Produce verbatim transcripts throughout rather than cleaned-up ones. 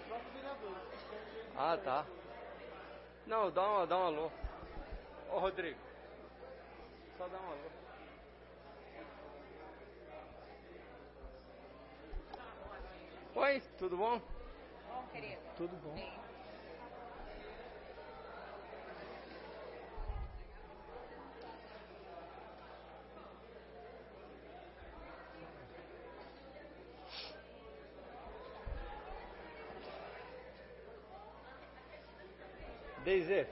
Ah, tá. Não, dá uma, dá um alô. Ô, Rodrigo, só dá um alô. Oi, tudo bom? Bom, querido. Tudo bom. Sim. Deise.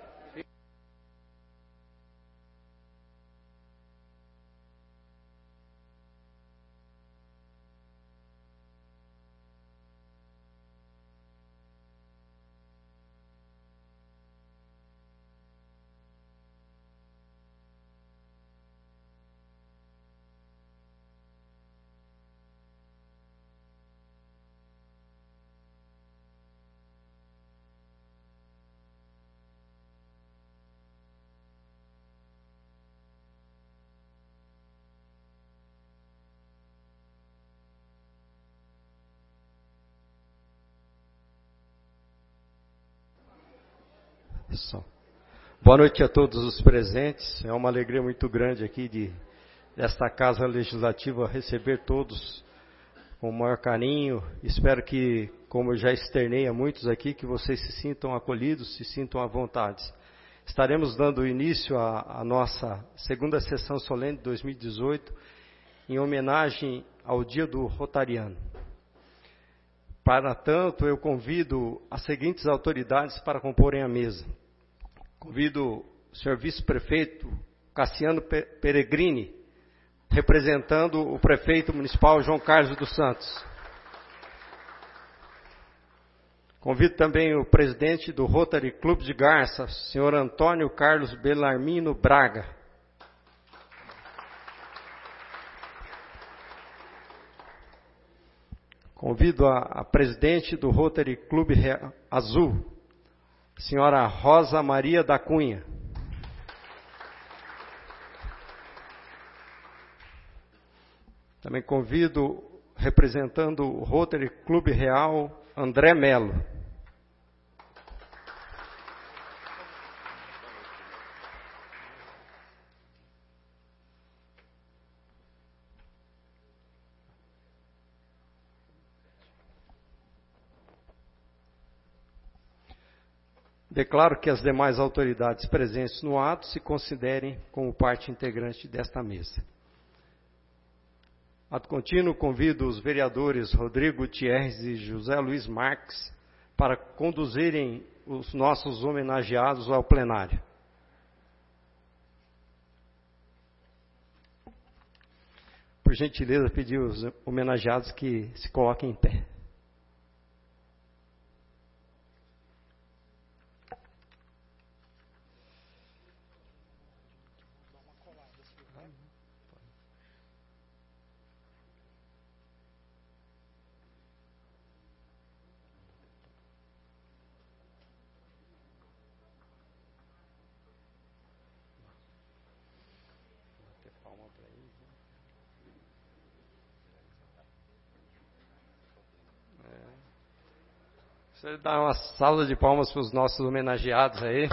Só. Boa noite a todos os presentes. É uma alegria muito grande aqui de desta Casa Legislativa receber todos com o maior carinho. Espero que, como eu já externei a muitos aqui, que vocês se sintam acolhidos, se sintam à vontade. Estaremos dando início à, à nossa segunda sessão solene de dois mil e dezoito, em homenagem ao Dia do Rotariano. Para tanto, eu convido as seguintes autoridades para comporem a mesa. Convido o senhor vice-prefeito Cassiano Peregrini, representando o prefeito municipal João Carlos dos Santos. Convido também o presidente do Rotary Clube de Garça, senhor Antônio Carlos Belarmino Braga. Convido a, a presidente do Rotary Clube Azul, senhora Rosa Maria da Cunha. Também convido, representando o Rotary Clube Real, André Melo. Declaro que as demais autoridades presentes no ato se considerem como parte integrante desta mesa. Ato contínuo, convido os vereadores Rodrigo Gutierrez e José Luiz Marques para conduzirem os nossos homenageados ao plenário. Por gentileza, pedir aos homenageados que se coloquem em pé. Você dá uma salva de palmas para os nossos homenageados aí.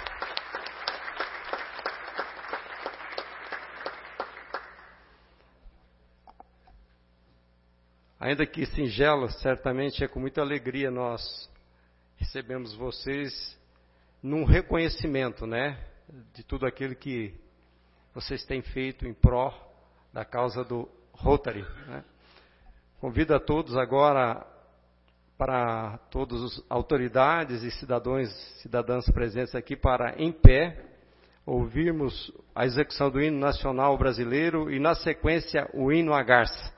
Ainda que singelo, certamente é com muita alegria nós recebemos vocês num reconhecimento, né, de tudo aquilo que vocês têm feito em pró da causa do Rotary, né. Convido a todos agora, para todas as autoridades e cidadãos, cidadãs presentes aqui, para, em pé, ouvirmos a execução do hino nacional brasileiro e, na sequência, o hino à Garça.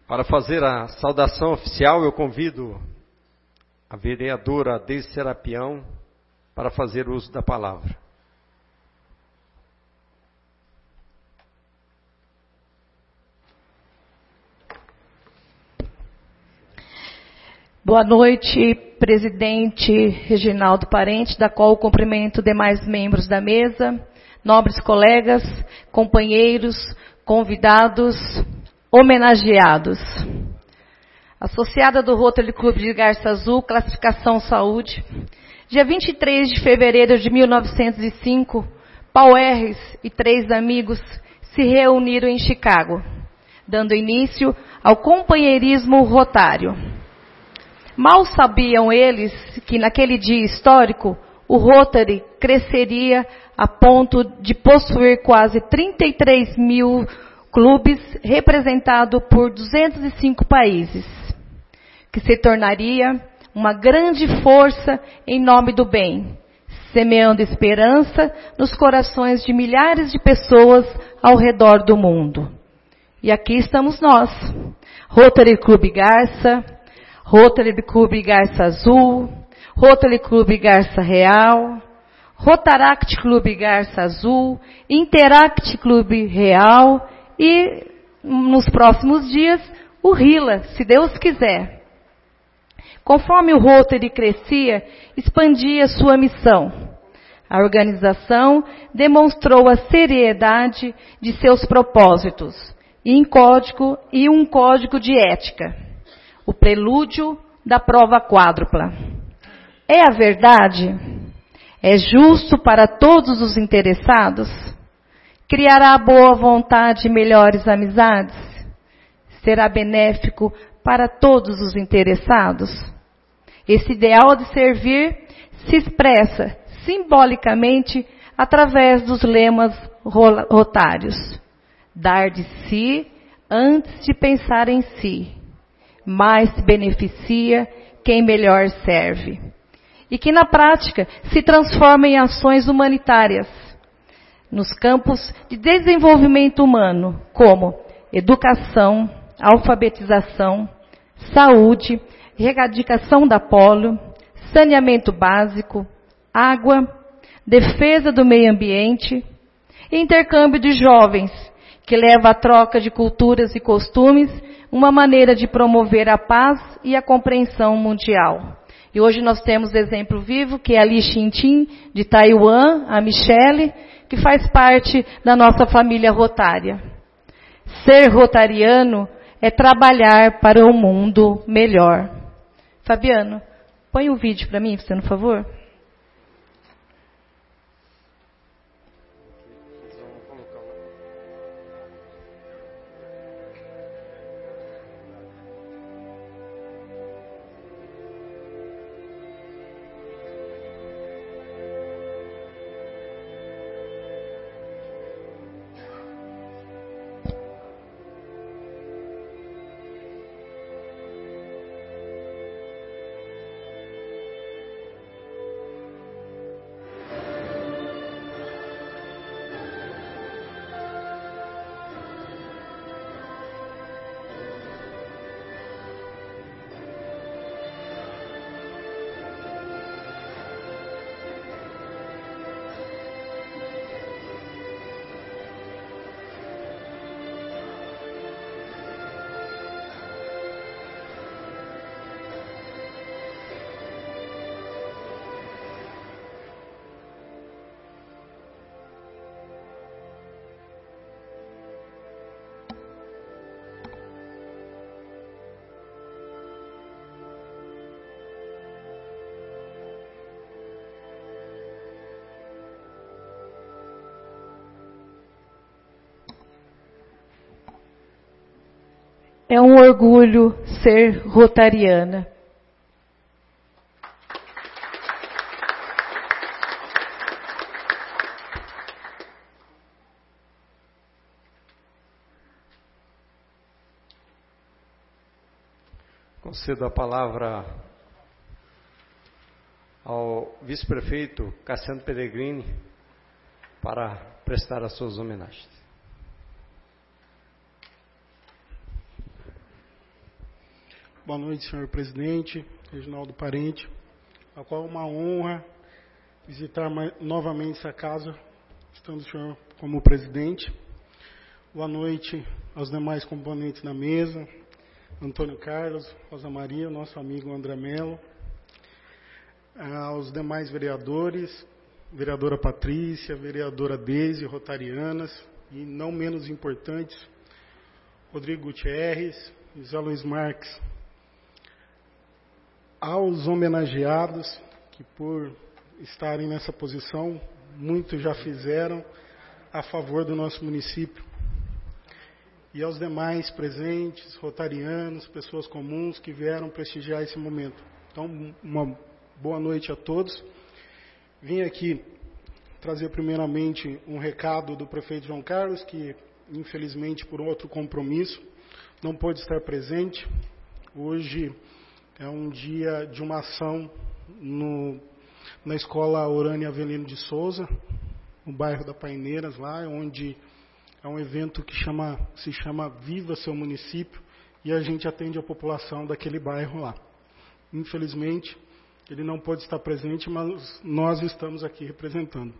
Para fazer a saudação oficial, eu convido a vereadora Deise Serapião para fazer uso da palavra. Boa noite, presidente Reginaldo Parente, da qual cumprimento demais membros da mesa, nobres colegas, companheiros, convidados, homenageados. Associada do Rotary Clube de Garça Azul, classificação saúde. Dia vinte e três de fevereiro de mil novecentos e cinco, Paul Harris e três amigos se reuniram em Chicago, dando início ao companheirismo rotário. Mal sabiam eles que naquele dia histórico o Rotary cresceria a ponto de possuir quase trinta e três mil clubes representados por duzentos e cinco países, que se tornaria uma grande força em nome do bem, semeando esperança nos corações de milhares de pessoas ao redor do mundo. E aqui estamos nós, Rotary Clube Garça, Rotary Clube Garça Azul, Rotary Clube Garça Real, Rotaract Clube Garça Azul, Interact Clube Real e, nos próximos dias, o RILA, se Deus quiser. Conforme o Rotary crescia, expandia sua missão. A organização demonstrou a seriedade de seus propósitos e, em código, e um código de ética. O prelúdio da prova quádrupla. É a verdade? É justo para todos os interessados? Criará boa vontade e melhores amizades? Será benéfico para todos os interessados? Esse ideal de servir se expressa simbolicamente através dos lemas rotários. Dar de si antes de pensar em si. Mais beneficia quem melhor serve. E que na prática se transforma em ações humanitárias nos campos de desenvolvimento humano, como educação, alfabetização, saúde, erradicação da polio, saneamento básico, água, defesa do meio ambiente, e intercâmbio de jovens, que leva à troca de culturas e costumes, uma maneira de promover a paz e a compreensão mundial. E hoje nós temos exemplo vivo, que é a Li Xintin, de Taiwan, a Michele, que faz parte da nossa família rotária. Ser rotariano é trabalhar para um mundo melhor. Fabiano, põe o vídeo para mim, por favor. É um orgulho ser rotariana. Concedo a palavra ao vice-prefeito Cassiano Pellegrini para prestar as suas homenagens. Boa noite, senhor presidente, Reginaldo Parente, a qual é uma honra visitar mais, novamente essa casa, estando o senhor como presidente. Boa noite aos demais componentes da mesa, Antônio Carlos, Rosa Maria, nosso amigo André Melo, aos demais vereadores, vereadora Patrícia, vereadora Deise, rotarianas, e não menos importantes, Rodrigo Gutierrez, José Luiz Marques, aos homenageados que por estarem nessa posição, muitos já fizeram a favor do nosso município, e aos demais presentes, rotarianos, pessoas comuns que vieram prestigiar esse momento. Então, uma boa noite a todos. Vim aqui trazer primeiramente um recado do prefeito João Carlos, que infelizmente por outro compromisso não pôde estar presente. Hoje é um dia de uma ação no, na escola Orânia Avelino de Souza, no bairro da Paineiras, lá onde é um evento que chama, se chama Viva Seu Município, e a gente atende a população daquele bairro lá. Infelizmente, ele não pôde estar presente, mas nós estamos aqui representando.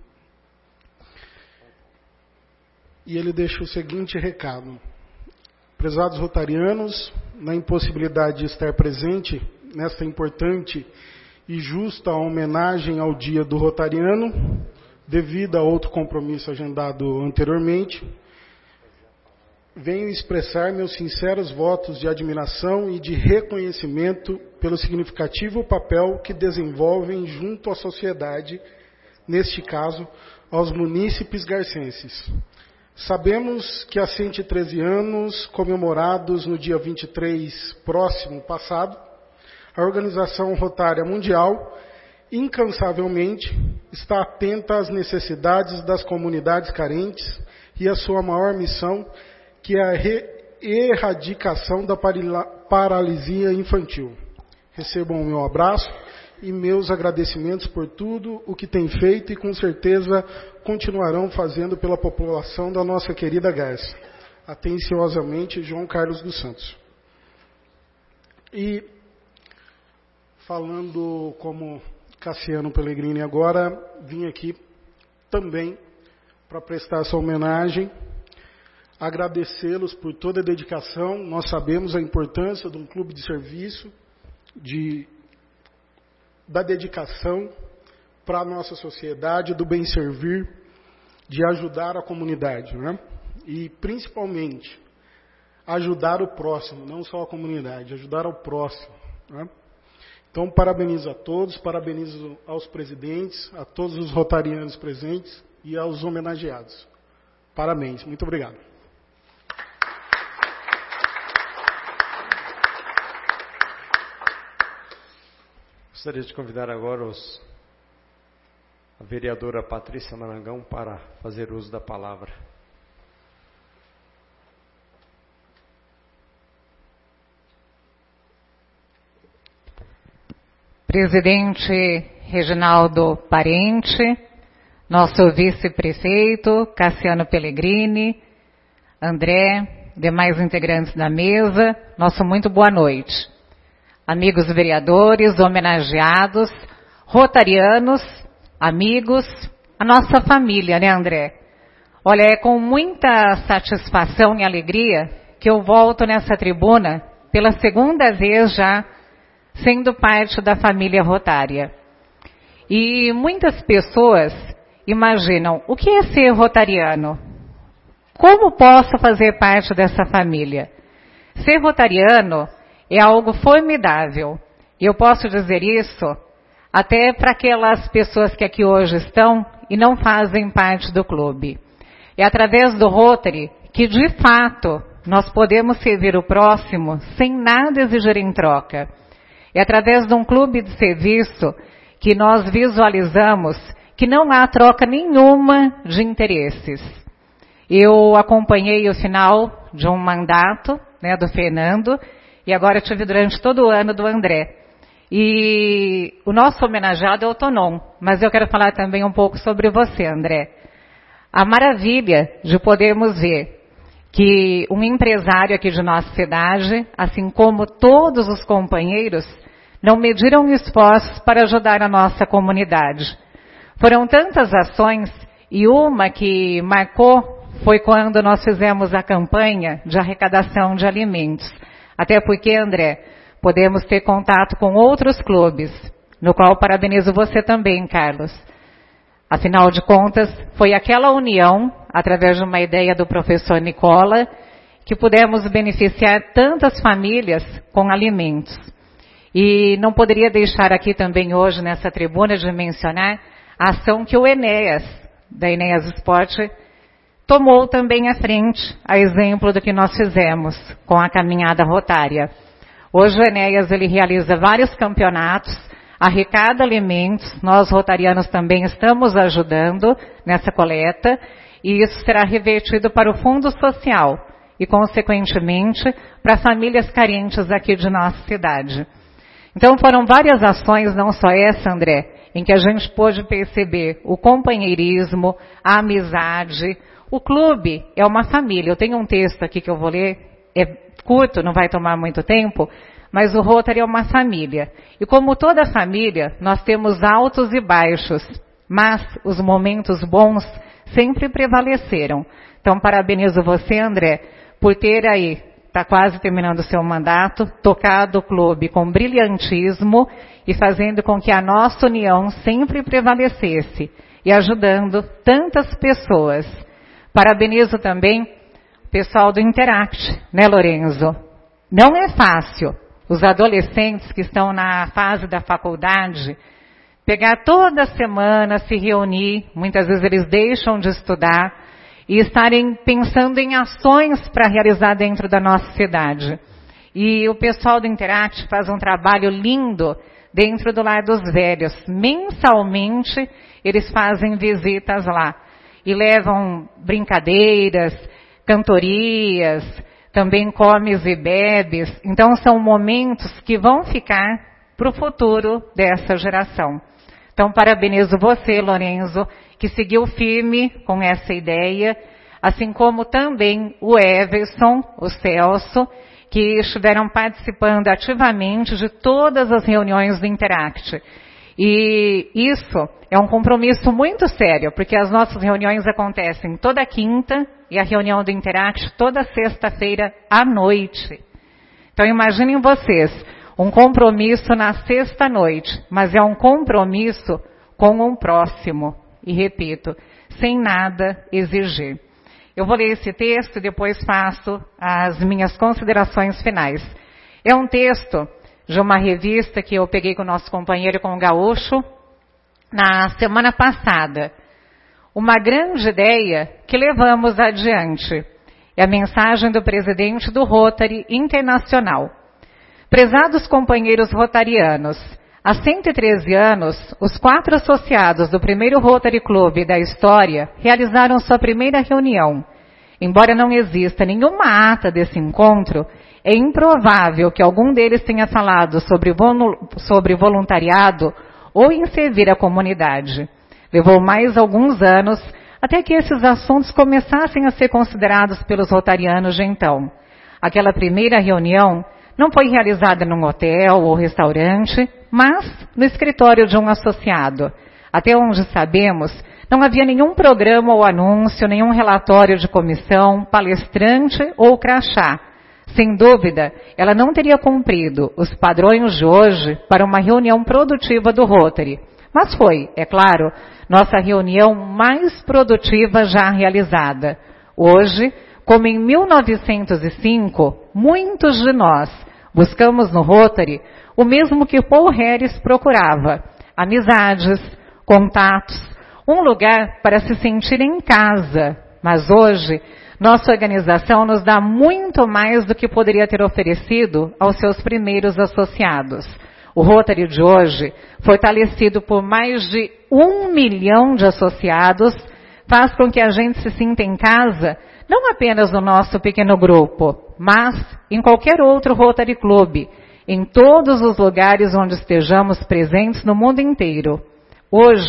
E ele deixa o seguinte recado. Prezados rotarianos, na impossibilidade de estar presente nesta importante e justa homenagem ao Dia do Rotariano, devido a outro compromisso agendado anteriormente, venho expressar meus sinceros votos de admiração e de reconhecimento pelo significativo papel que desenvolvem junto à sociedade, neste caso, aos munícipes garcenses. Sabemos que há cento e treze anos, comemorados no dia vinte e três próximo passado, a Organização Rotária Mundial, incansavelmente, está atenta às necessidades das comunidades carentes e à sua maior missão, que é a erradicação da paralisia infantil. Recebam o meu abraço e meus agradecimentos por tudo o que têm feito e com certeza continuarão fazendo pela população da nossa querida Garça. Atenciosamente, João Carlos dos Santos. E falando como Cassiano Pellegrini agora, vim aqui também para prestar essa homenagem, agradecê-los por toda a dedicação. Nós sabemos a importância de um clube de serviço, de, da dedicação para a nossa sociedade, do bem servir, de ajudar a comunidade, né? E principalmente ajudar o próximo, não só a comunidade, ajudar ao próximo, né? Então, parabenizo a todos, parabenizo aos presidentes, a todos os rotarianos presentes e aos homenageados. Parabéns, muito obrigado. Gostaria de convidar agora os, a vereadora Patrícia Marangão para fazer uso da palavra. Presidente Reginaldo Parente, nosso vice-prefeito Cassiano Pellegrini, André, demais integrantes da mesa, nosso muito boa noite. Amigos vereadores, homenageados, rotarianos, amigos, a nossa família, né, André? Olha, é com muita satisfação e alegria que eu volto nessa tribuna pela segunda vez já, sendo parte da família rotária. E muitas pessoas imaginam, o que é ser rotariano? Como posso fazer parte dessa família? Ser rotariano é algo formidável. E eu posso dizer isso até para aquelas pessoas que aqui hoje estão e não fazem parte do clube. É através do Rotary que, de fato, nós podemos servir o próximo sem nada exigir em troca. É através de um clube de serviço que nós visualizamos que não há troca nenhuma de interesses. Eu acompanhei o final de um mandato, né, do Fernando, e agora eu tive durante todo o ano do André. E o nosso homenageado é o Tonon, mas eu quero falar também um pouco sobre você, André. A maravilha de podermos ver que um empresário aqui de nossa cidade, assim como todos os companheiros, não mediram esforços para ajudar a nossa comunidade. Foram tantas ações, e uma que marcou foi quando nós fizemos a campanha de arrecadação de alimentos. Até porque, André, podemos ter contato com outros clubes, no qual parabenizo você também, Carlos. Afinal de contas, foi aquela união, através de uma ideia do professor Nicola, que pudemos beneficiar tantas famílias com alimentos. E não poderia deixar aqui também hoje, nessa tribuna, de mencionar a ação que o Enéas, da Enéas Esporte, tomou também à frente, a exemplo do que nós fizemos com a caminhada rotária. Hoje o Enéas, ele realiza vários campeonatos, arrecada alimentos, nós rotarianos também estamos ajudando nessa coleta, e isso será revertido para o Fundo Social e, consequentemente, para famílias carentes aqui de nossa cidade. Então foram várias ações, não só essa, André, em que a gente pôde perceber o companheirismo, a amizade. O clube é uma família. Eu tenho um texto aqui que eu vou ler, é curto, não vai tomar muito tempo, mas o Rotary é uma família. E como toda família, nós temos altos e baixos, mas os momentos bons sempre prevaleceram. Então, parabenizo você, André, por ter aí, está quase terminando o seu mandato, tocado o clube com brilhantismo e fazendo com que a nossa união sempre prevalecesse e ajudando tantas pessoas. Parabenizo também o pessoal do Interact, né, Lorenzo? Não é fácil os adolescentes que estão na fase da faculdade pegar toda semana, se reunir, muitas vezes eles deixam de estudar e estarem pensando em ações para realizar dentro da nossa cidade. E o pessoal do Interact faz um trabalho lindo dentro do Lar dos Velhos. Mensalmente eles fazem visitas lá e levam brincadeiras, cantorias, também comes e bebes. Então são momentos que vão ficar para o futuro dessa geração. Então parabenizo você, Lorenzo, que seguiu firme com essa ideia, assim como também o Everson, o Celso, que estiveram participando ativamente de todas as reuniões do Interact. E isso é um compromisso muito sério, porque as nossas reuniões acontecem toda quinta e a reunião do Interact toda sexta-feira à noite. Então imaginem vocês, um compromisso na sexta-noite, mas é um compromisso com um próximo. E repito, sem nada exigir. Eu vou ler esse texto e depois faço as minhas considerações finais. É um texto de uma revista que eu peguei com o nosso companheiro, com o Gaúcho, na semana passada. Uma grande ideia que levamos adiante. É a mensagem do presidente do Rotary Internacional. Prezados companheiros rotarianos, há cento e treze anos, os quatro associados do primeiro Rotary Club da história realizaram sua primeira reunião. Embora não exista nenhuma ata desse encontro, é improvável que algum deles tenha falado sobre, sobre voluntariado ou em servir a comunidade. Levou mais alguns anos até que esses assuntos começassem a ser considerados pelos rotarianos de então. Aquela primeira reunião não foi realizada num hotel ou restaurante, mas no escritório de um associado. Até onde sabemos, não havia nenhum programa ou anúncio, nenhum relatório de comissão, palestrante ou crachá. Sem dúvida, ela não teria cumprido os padrões de hoje para uma reunião produtiva do Rotary. Mas foi, é claro, nossa reunião mais produtiva já realizada. Hoje, como em mil novecentos e cinco, muitos de nós buscamos no Rotary o mesmo que Paul Harris procurava: amizades, contatos, um lugar para se sentir em casa. Mas hoje, nossa organização nos dá muito mais do que poderia ter oferecido aos seus primeiros associados. O Rotary de hoje, fortalecido por mais de um milhão de associados, faz com que a gente se sinta em casa, não apenas no nosso pequeno grupo, mas em qualquer outro Rotary Club, em todos os lugares onde estejamos presentes no mundo inteiro. Hoje,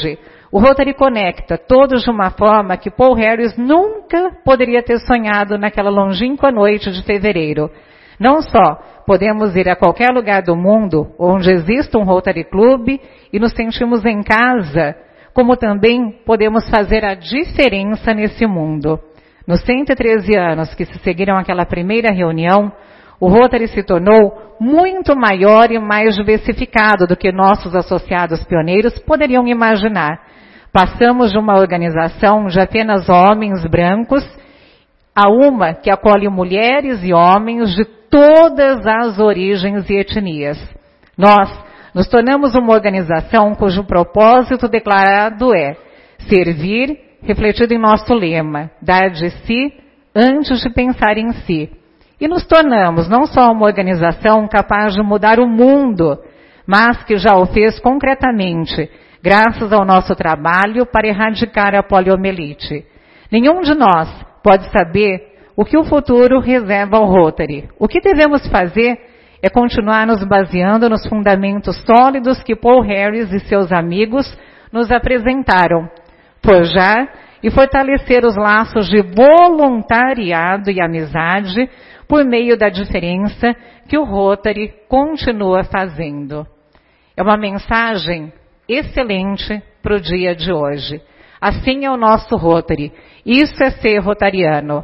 O Rotary conecta todos de uma forma que Paul Harris nunca poderia ter sonhado naquela longínqua noite de fevereiro. Não só podemos ir a qualquer lugar do mundo onde exista um Rotary Club e nos sentimos em casa, como também podemos fazer a diferença nesse mundo. Nos cento e treze anos que se seguiram àquela primeira reunião, o Rotary se tornou muito maior e mais diversificado do que nossos associados pioneiros poderiam imaginar. Passamos de uma organização de apenas homens brancos a uma que acolhe mulheres e homens de todas as origens e etnias. Nós nos tornamos uma organização cujo propósito declarado é servir, refletido em nosso lema, dar de si antes de pensar em si. E nos tornamos não só uma organização capaz de mudar o mundo, mas que já o fez concretamente, graças ao nosso trabalho para erradicar a poliomielite. Nenhum de nós pode saber o que o futuro reserva ao Rotary. O que devemos fazer é continuar nos baseando nos fundamentos sólidos que Paul Harris e seus amigos nos apresentaram, forjar e fortalecer os laços de voluntariado e amizade por meio da diferença que o Rotary continua fazendo. É uma mensagem excelente para o dia de hoje. Assim é o nosso Rotary. Isso é ser rotariano.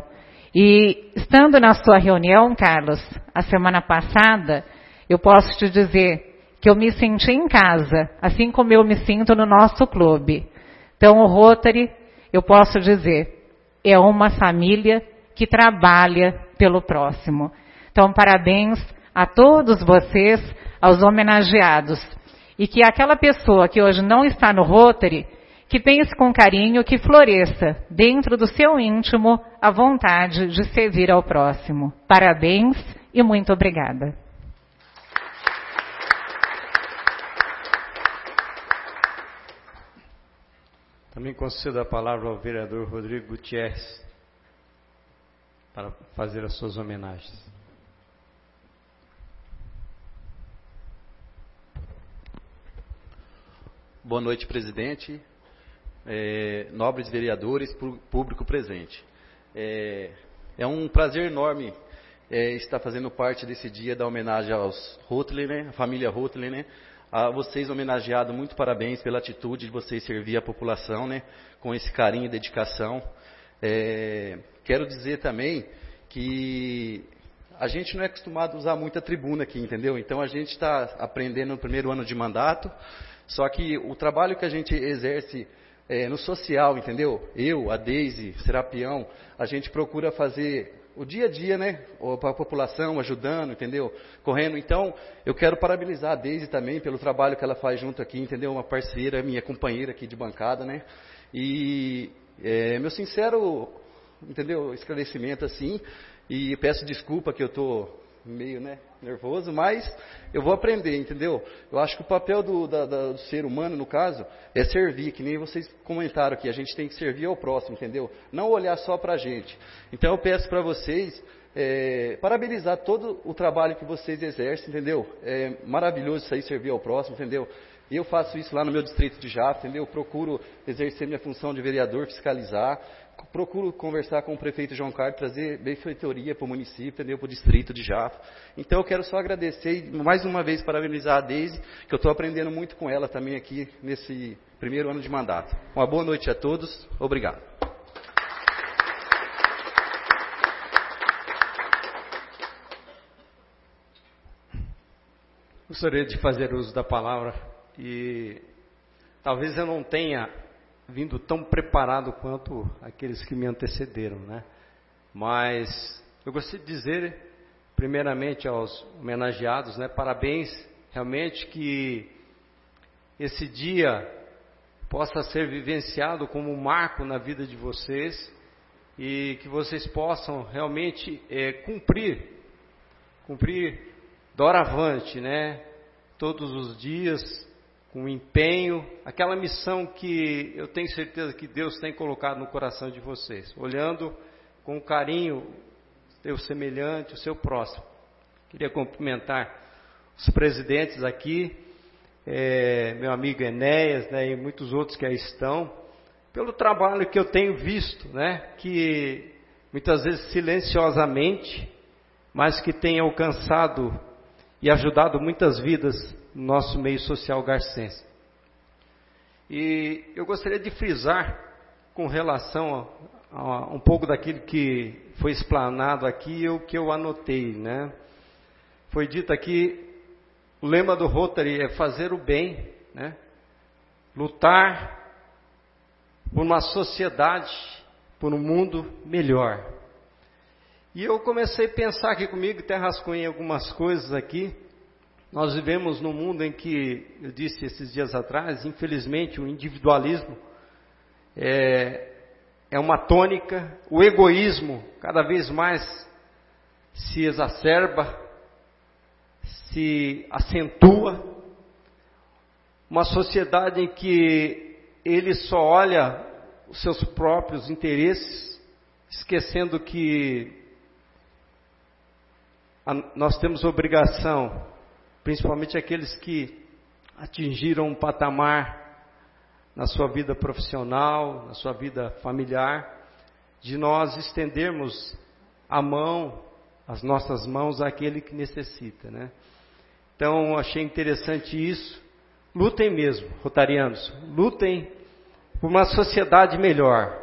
E estando na sua reunião, Carlos, a semana passada, eu posso te dizer que eu me senti em casa, assim como eu me sinto no nosso clube. Então, o Rotary, eu posso dizer, é uma família que trabalha pelo próximo. Então, parabéns a todos vocês, aos homenageados. E que aquela pessoa que hoje não está no Rotary, que pense com carinho, que floresça dentro do seu íntimo a vontade de servir ao próximo. Parabéns e muito obrigada. Também concedo a palavra ao vereador Rodrigo Gutierrez para fazer as suas homenagens. Boa noite, presidente, é, nobres vereadores, público presente. É, é um prazer enorme é, estar fazendo parte desse dia da homenagem aos Rotary, né, a família Rotary, né, a vocês homenageados, muito parabéns pela atitude de vocês servir a população, né, com esse carinho e dedicação. É, quero dizer também que a gente não é acostumado a usar muita tribuna aqui, entendeu? Então a gente está aprendendo no primeiro ano de mandato. Só que o trabalho que a gente exerce é, no social, entendeu? Eu, a Deise, Serapião, a gente procura fazer o dia a dia, né? Para a população, ajudando, entendeu? Correndo. Então, eu quero parabenizar a Deise também pelo trabalho que ela faz junto aqui, entendeu? Uma parceira, minha companheira aqui de bancada, né? E é, meu sincero, entendeu? Esclarecimento assim. E peço desculpa que eu estou meio, né, nervoso, mas eu vou aprender, entendeu? Eu acho que o papel do, da, da, do ser humano, no caso, é servir, que nem vocês comentaram aqui, a gente tem que servir ao próximo, entendeu? Não olhar só para a gente. Então eu peço para vocês, é, parabenizar todo o trabalho que vocês exercem, entendeu? É maravilhoso isso aí, servir ao próximo, entendeu? Eu faço isso lá no meu distrito de Jafra, entendeu? Eu procuro exercer minha função de vereador, fiscalizar, procuro conversar com o prefeito João Carlos, trazer benfeitoria para o município, entendeu? Para o distrito de Jafra. Então eu quero só agradecer e mais uma vez parabenizar a Deise, que eu estou aprendendo muito com ela também aqui nesse primeiro ano de mandato. Uma boa noite a todos, obrigado. Gostaria de fazer uso da palavra e talvez eu não tenha vindo tão preparado quanto aqueles que me antecederam, né? Mas eu gostaria de dizer, primeiramente aos homenageados, né? Parabéns, realmente que esse dia possa ser vivenciado como um marco na vida de vocês e que vocês possam realmente é, cumprir, cumprir doravante, né? Todos os dias, com empenho, aquela missão que eu tenho certeza que Deus tem colocado no coração de vocês, olhando com carinho o seu semelhante, o seu próximo. Queria cumprimentar os presidentes aqui, é, meu amigo Enéas, né, e muitos outros que aí estão, pelo trabalho que eu tenho visto, né, que muitas vezes silenciosamente, mas que tem alcançado e ajudado muitas vidas no nosso meio social garcense. E eu gostaria de frisar com relação a, a um pouco daquilo que foi explanado aqui e o que eu anotei, né? Foi dito aqui, o lema do Rotary é fazer o bem, né? Lutar por uma sociedade, por um mundo melhor. E eu comecei a pensar aqui comigo, até rascunhei algumas coisas aqui. Nós vivemos num mundo em que, eu disse esses dias atrás, infelizmente o individualismo é, é uma tônica, o egoísmo cada vez mais se exacerba, se acentua. Uma sociedade em que ele só olha os seus próprios interesses, esquecendo que a, nós temos obrigação, principalmente aqueles que atingiram um patamar na sua vida profissional, na sua vida familiar, de nós estendermos a mão, as nossas mãos àquele que necessita, né? Então, achei interessante isso. Lutem mesmo, rotarianos, lutem por uma sociedade melhor.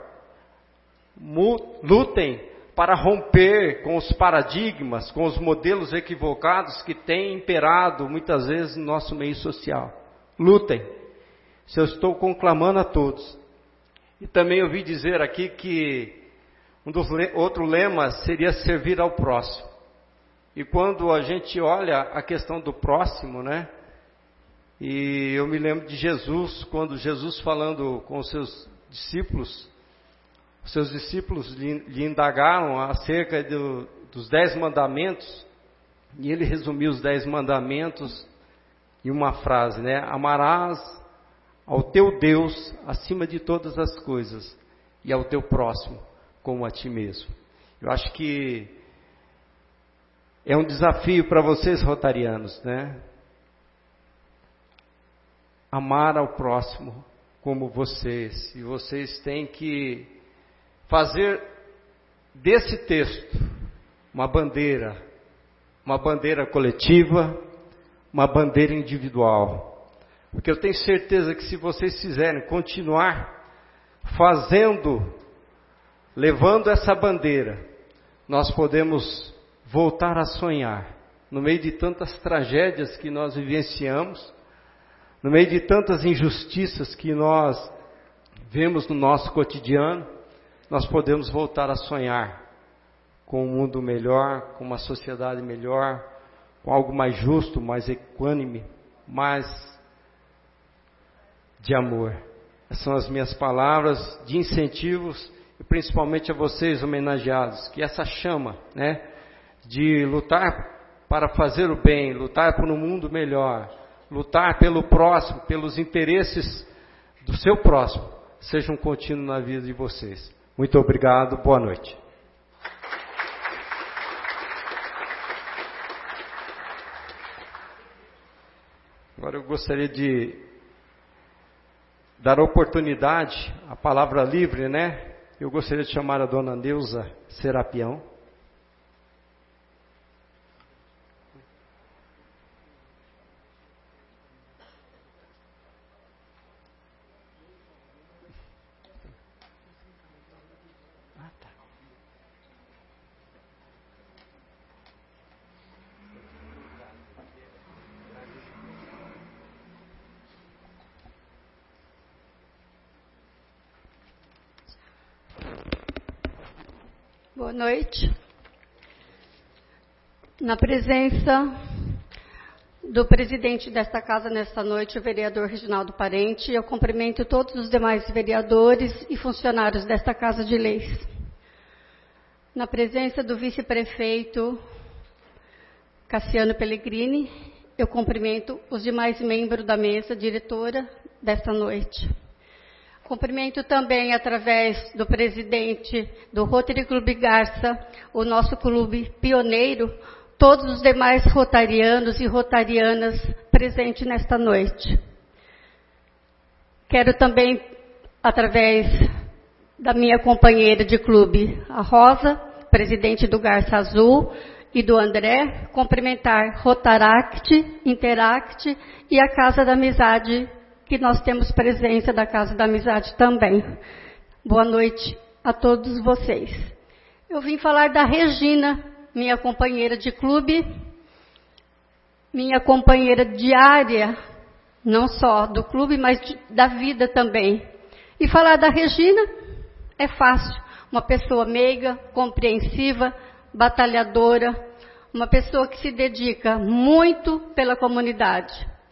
Lutem para romper com os paradigmas, com os modelos equivocados que têm imperado muitas vezes no nosso meio social. Lutem. Isso eu estou conclamando a todos. E também ouvi dizer aqui que um dos le- outro lema seria servir ao próximo. E quando a gente olha a questão do próximo, né? E eu me lembro de Jesus, quando Jesus falando com os seus discípulos, os seus discípulos lhe, lhe indagaram acerca do, dos dez mandamentos, e ele resumiu os dez mandamentos em uma frase, né? Amarás ao teu Deus acima de todas as coisas, e ao teu próximo como a ti mesmo. Eu acho que é um desafio para vocês, rotarianos, né? Amar ao próximo como vocês. E vocês têm que fazer desse texto uma bandeira, uma bandeira coletiva, uma bandeira individual. Porque eu tenho certeza que se vocês fizerem, continuar fazendo, levando essa bandeira, nós podemos voltar a sonhar. No meio de tantas tragédias que nós vivenciamos, no meio de tantas injustiças que nós vemos no nosso cotidiano, nós podemos voltar a sonhar com um mundo melhor, com uma sociedade melhor, com algo mais justo, mais equânime, mais de amor. Essas são as minhas palavras de incentivos, e principalmente a vocês homenageados, que essa chama, né, de lutar para fazer o bem, lutar por um mundo melhor, lutar pelo próximo, pelos interesses do seu próximo, seja um contínuo na vida de vocês. Muito obrigado, boa noite. Agora eu gostaria de dar oportunidade, a palavra livre, né? Eu gostaria de chamar a dona Neuza Serapião. Boa noite. Na presença do presidente desta casa nesta noite, o vereador Reginaldo Parente, eu cumprimento todos os demais vereadores e funcionários desta Casa de Leis. Na presença do vice-prefeito Cassiano Pellegrini, eu cumprimento os demais membros da mesa diretora desta noite. Cumprimento também, através do presidente do Rotary Clube Garça, o nosso clube pioneiro, todos os demais rotarianos e rotarianas presentes nesta noite. Quero também, através da minha companheira de clube, a Rosa, presidente do Garça Azul, e do André, cumprimentar Rotaract, Interact e a Casa da Amizade, que nós temos presença da Casa da Amizade também. Boa noite a todos vocês. Eu vim falar da Regina, minha companheira de clube, minha companheira diária, não só do clube, mas de, da vida também. E falar da Regina é fácil. Uma pessoa meiga, compreensiva, batalhadora, uma pessoa que se dedica muito pela comunidade.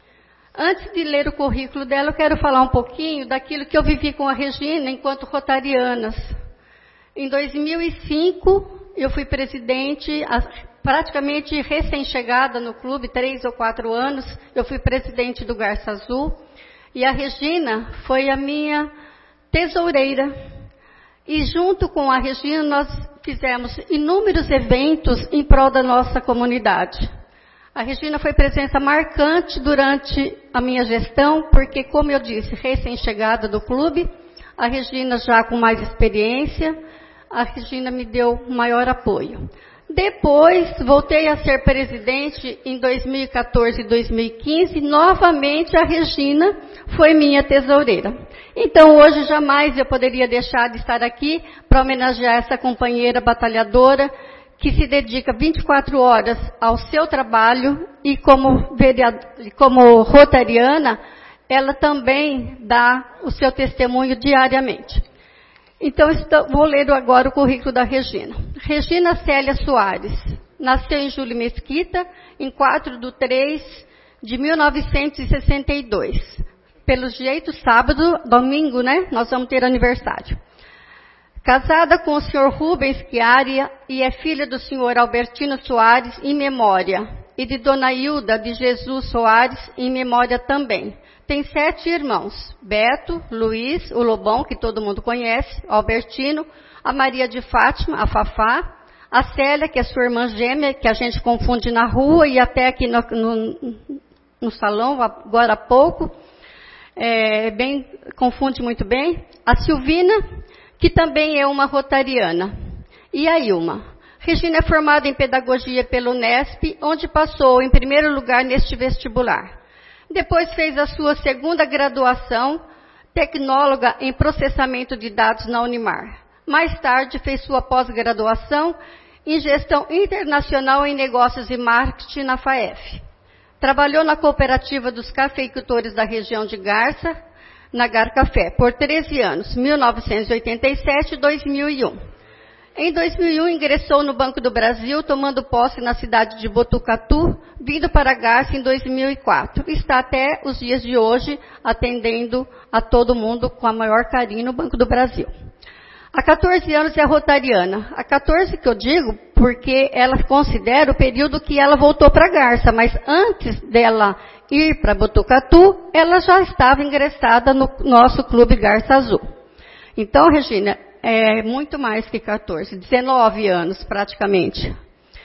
Antes de ler o currículo dela, eu quero falar um pouquinho daquilo que eu vivi com a Regina enquanto rotarianas. Em dois mil e cinco, eu fui presidente, praticamente recém-chegada no clube, três ou quatro anos, eu fui presidente do Garça Azul, e a Regina foi a minha tesoureira. E junto com a Regina, nós fizemos inúmeros eventos em prol da nossa comunidade. A Regina foi presença marcante durante a minha gestão, porque, como eu disse, recém-chegada do clube, a Regina já com mais experiência, a Regina me deu maior apoio. Depois, voltei a ser presidente em dois mil e quatorze e dois mil e quinze, novamente a Regina foi minha tesoureira. Então, hoje jamais eu poderia deixar de estar aqui para homenagear essa companheira batalhadora que se dedica vinte e quatro horas ao seu trabalho e como, como rotariana, ela também dá o seu testemunho diariamente. Então, estou, vou ler agora o currículo da Regina. Regina Célia Soares, nasceu em Júlio Mesquita, em quatro de três de mil novecentos e sessenta e dois. Pelo jeito, sábado, domingo, né? Nós vamos ter aniversário. Casada com o senhor Rubens Chiari e é filha do senhor Albertino Soares, em memória, e de dona Hilda de Jesus Soares, em memória também. Tem sete irmãos, Beto, Luiz, o Lobão, que todo mundo conhece, Albertino, a Maria de Fátima, a Fafá, a Célia, que é sua irmã gêmea, que a gente confunde na rua e até aqui no, no, no salão, agora há pouco, é, bem, confunde muito bem, a Silvina, que também é uma rotariana, e a Ilma. Regina é formada em pedagogia pelo Unesp, onde passou em primeiro lugar neste vestibular. Depois fez a sua segunda graduação, tecnóloga em processamento de dados na Unimar. Mais tarde fez sua pós-graduação em gestão internacional em negócios e marketing na F A E F. Trabalhou na cooperativa dos cafeicultores da região de Garça, na Gar Café, por treze anos, mil novecentos e oitenta e sete a dois mil e um. Em dois mil e um, ingressou no Banco do Brasil, tomando posse na cidade de Botucatu, vindo para Garça em dois mil e quatro. Está até os dias de hoje atendendo a todo mundo com a maior carinho no Banco do Brasil. Há quatorze anos é rotariana. Há quatorze que eu digo porque ela considera o período que ela voltou para Garça, mas antes dela ir para Botucatu, ela já estava ingressada no nosso Clube Garça Azul. Então, Regina, é muito mais que quatorze, dezenove anos praticamente.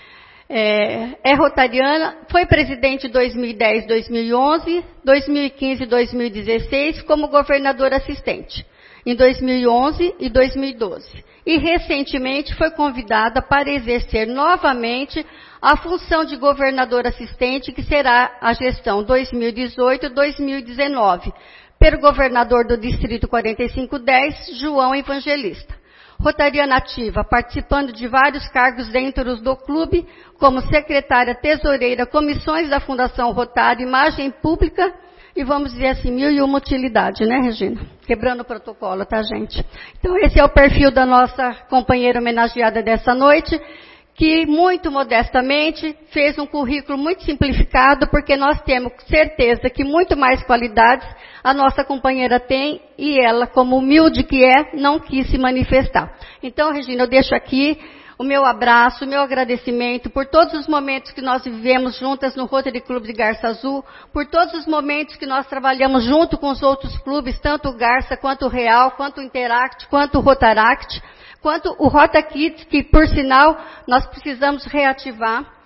É, é rotariana, foi presidente em dois mil e dez, dois mil e onze, dois mil e quinze e dois mil e dezesseis como governadora assistente, em dois mil e onze e dois mil e doze. E recentemente foi convidada para exercer novamente a função de governadora assistente, que será a gestão dois mil e dezoito a dois mil e dezenove, pelo governador do Distrito quarenta e cinco dez, João Evangelista. Rotariana ativa, participando de vários cargos dentro do clube, como secretária, tesoureira, comissões da Fundação Rotário, imagem pública, e vamos dizer assim, mil e uma utilidade, né, Regina? Quebrando o protocolo, tá, gente? Então, esse é o perfil da nossa companheira homenageada dessa noite, que muito modestamente fez um currículo muito simplificado, porque nós temos certeza que muito mais qualidades a nossa companheira tem, e ela, como humilde que é, não quis se manifestar. Então, Regina, eu deixo aqui o meu abraço, o meu agradecimento por todos os momentos que nós vivemos juntas no Rotary Club de Garça Azul, por todos os momentos que nós trabalhamos junto com os outros clubes, tanto o Garça, quanto o Real, quanto o Interact, quanto o Rotaract, quanto o Rota Kids, que, por sinal, nós precisamos reativar.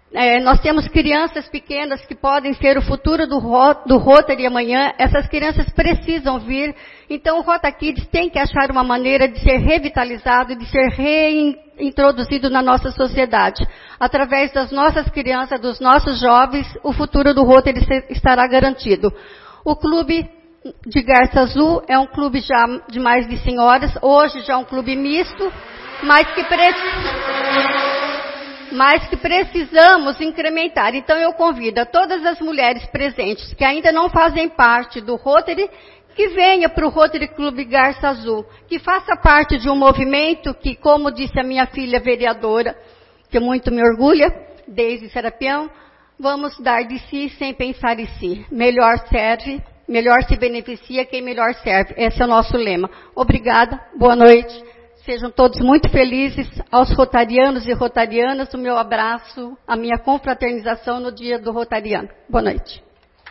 É, nós temos crianças pequenas que podem ser o futuro do, do Rotary amanhã. Essas crianças precisam vir. Então, o Rota Kids tem que achar uma maneira de ser revitalizado, de ser reintroduzido na nossa sociedade. Através das nossas crianças, dos nossos jovens, o futuro do Rotary estará garantido. O clube de Garça Azul é um clube já de mais de senhoras. Hoje já é um clube misto, mas que precisa... mas que precisamos incrementar. Então, eu convido a todas as mulheres presentes que ainda não fazem parte do Rotary, que venha para o Rotary Clube Garça Azul, que faça parte de um movimento que, como disse a minha filha vereadora, que muito me orgulha, Deise Serapião, vamos dar de si sem pensar em si. Melhor serve, melhor se beneficia quem melhor serve. Esse é o nosso lema. Obrigada, boa noite. Sejam todos muito felizes. Aos rotarianos e rotarianas, o meu abraço, a minha confraternização no dia do rotariano. Boa noite.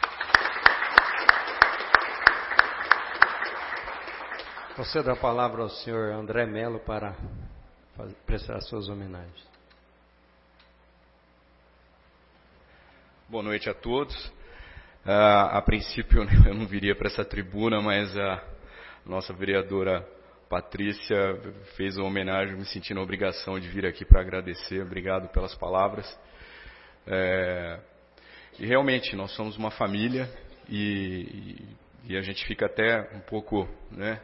Você dá a palavra ao senhor André Melo para fazer, prestar suas homenagens. Boa noite a todos. Uh, a princípio eu não viria para essa tribuna, mas a nossa vereadora Patrícia fez uma homenagem, me senti na obrigação de vir aqui para agradecer. Obrigado pelas palavras. É, e realmente, nós somos uma família e, e, e a gente fica até um pouco, né,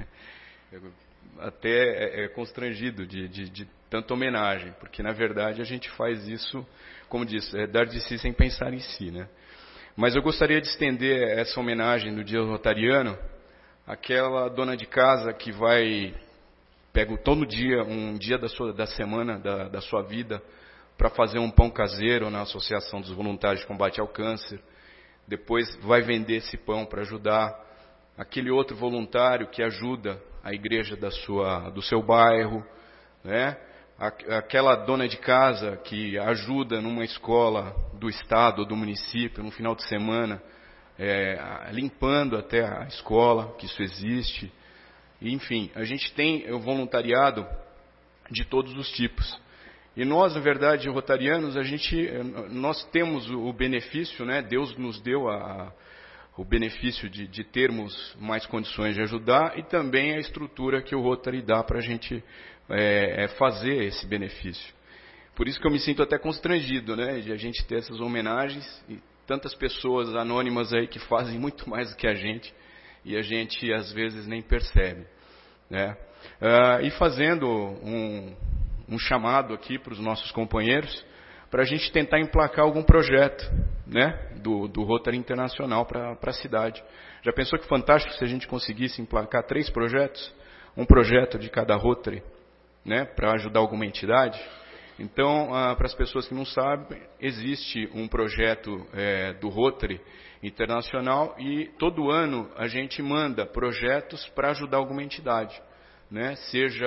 até é, é constrangido de, de, de tanta homenagem, porque na verdade a gente faz isso, como disse, é dar de si sem pensar em si, né? Mas eu gostaria de estender essa homenagem no Dia Rotariano, aquela dona de casa que vai, pega todo dia, um dia da, sua, da semana, da, da sua vida, para fazer um pão caseiro na Associação dos Voluntários de Combate ao Câncer. Depois vai vender esse pão para ajudar aquele outro voluntário que ajuda a igreja da sua, do seu bairro, né? Aquela dona de casa que ajuda numa escola do estado ou do município no final de semana, É, limpando até a escola, que isso existe. E, enfim, a gente tem o voluntariado de todos os tipos. E nós, na verdade, rotarianos, a gente, nós temos o benefício, né? Deus nos deu a, o benefício de, de termos mais condições de ajudar e também a estrutura que o Rotary dá para a gente é, é fazer esse benefício. Por isso que eu me sinto até constrangido, né? De a gente ter essas homenagens e tantas pessoas anônimas aí que fazem muito mais do que a gente e a gente às vezes nem percebe, né? Uh, e fazendo um, um chamado aqui para os nossos companheiros para a gente tentar emplacar algum projeto, né, do, do Rotary Internacional para a cidade. Já pensou que fantástico se a gente conseguisse emplacar três projetos? Um projeto de cada Rotary, né, para ajudar alguma entidade? Então, ah, para as pessoas que não sabem, existe um projeto é, do Rotary Internacional e todo ano a gente manda projetos para ajudar alguma entidade, né? Seja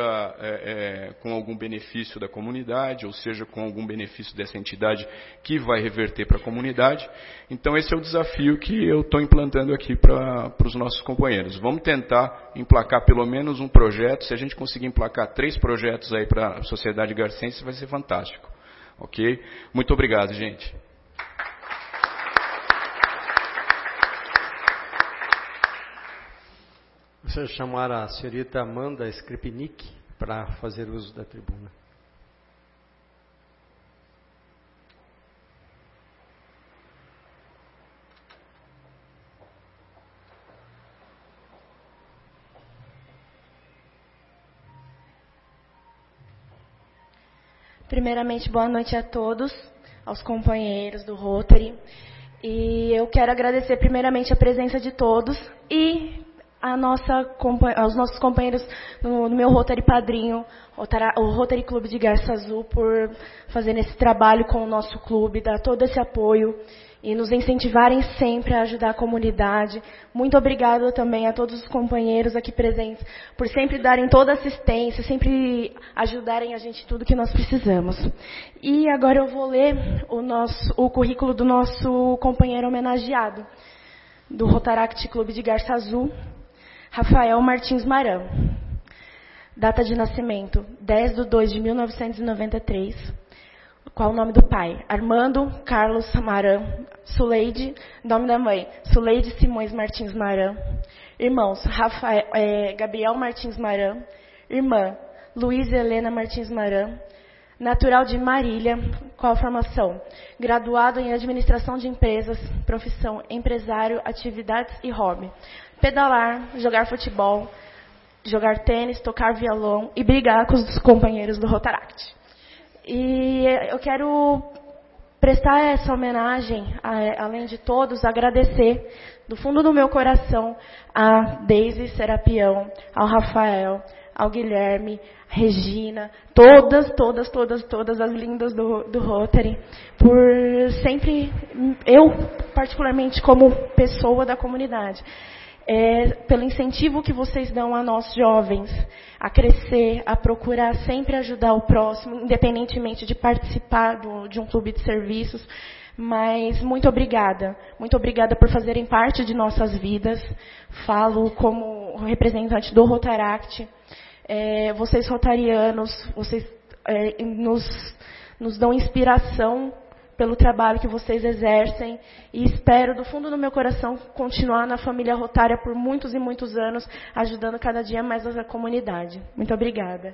é, é, com algum benefício da comunidade, ou seja com algum benefício dessa entidade que vai reverter para a comunidade. Então esse é o desafio que eu estou implantando aqui para os nossos companheiros. Vamos tentar emplacar pelo menos um projeto. Se a gente conseguir emplacar três projetos aí para a sociedade garcense, vai ser fantástico. Ok? Muito obrigado, gente. Você chamar a senhorita Amanda Skripnik para fazer uso da tribuna. Primeiramente, boa noite a todos, aos companheiros do Rotary. E eu quero agradecer primeiramente a presença de todos e a nossa, aos nossos companheiros no, no meu Rotary Padrinho, o Rotary Clube de Garça Azul, por fazer esse trabalho com o nosso clube, dar todo esse apoio e nos incentivarem sempre a ajudar a comunidade. Muito obrigada também a todos os companheiros aqui presentes, por sempre darem toda a assistência, sempre ajudarem a gente em tudo que nós precisamos. E agora eu vou ler o, nosso, o currículo do nosso companheiro homenageado, do Rotaract Clube de Garça Azul, Rafael Martins Maran. Data de nascimento, dez de dois de mil novecentos e noventa e três. Qual o nome do pai? Armando Carlos Maran. Suleide, nome da mãe, Suleide Simões Martins Maran. Irmãos, Rafael, é, Gabriel Martins Maran. Irmã, Luísa Helena Martins Maran. Natural de Marília. Qual a formação? Graduado em Administração de Empresas, profissão empresário, atividades e hobby. Pedalar, jogar futebol, jogar tênis, tocar violão e brigar com os companheiros do Rotaract. E eu quero prestar essa homenagem, além de todos, agradecer do fundo do meu coração a Deise Serapião, ao Rafael, ao Guilherme, Regina, todas, todas, todas, todas as lindas do, do Rotary, por sempre, eu particularmente como pessoa da comunidade, é, pelo incentivo que vocês dão a nós jovens, a crescer, a procurar sempre ajudar o próximo, independentemente de participar do, de um clube de serviços. Mas muito obrigada. Muito obrigada por fazerem parte de nossas vidas. Falo como representante do Rotaract. É, vocês rotarianos, vocês é, nos, nos dão inspiração pelo trabalho que vocês exercem e espero, do fundo do meu coração, continuar na família rotária por muitos e muitos anos, ajudando cada dia mais a comunidade. Muito obrigada.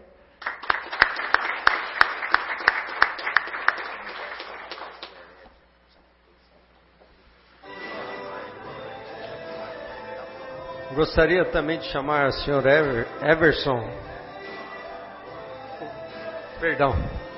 Gostaria também de chamar o senhor Ever, Everson. Perdão.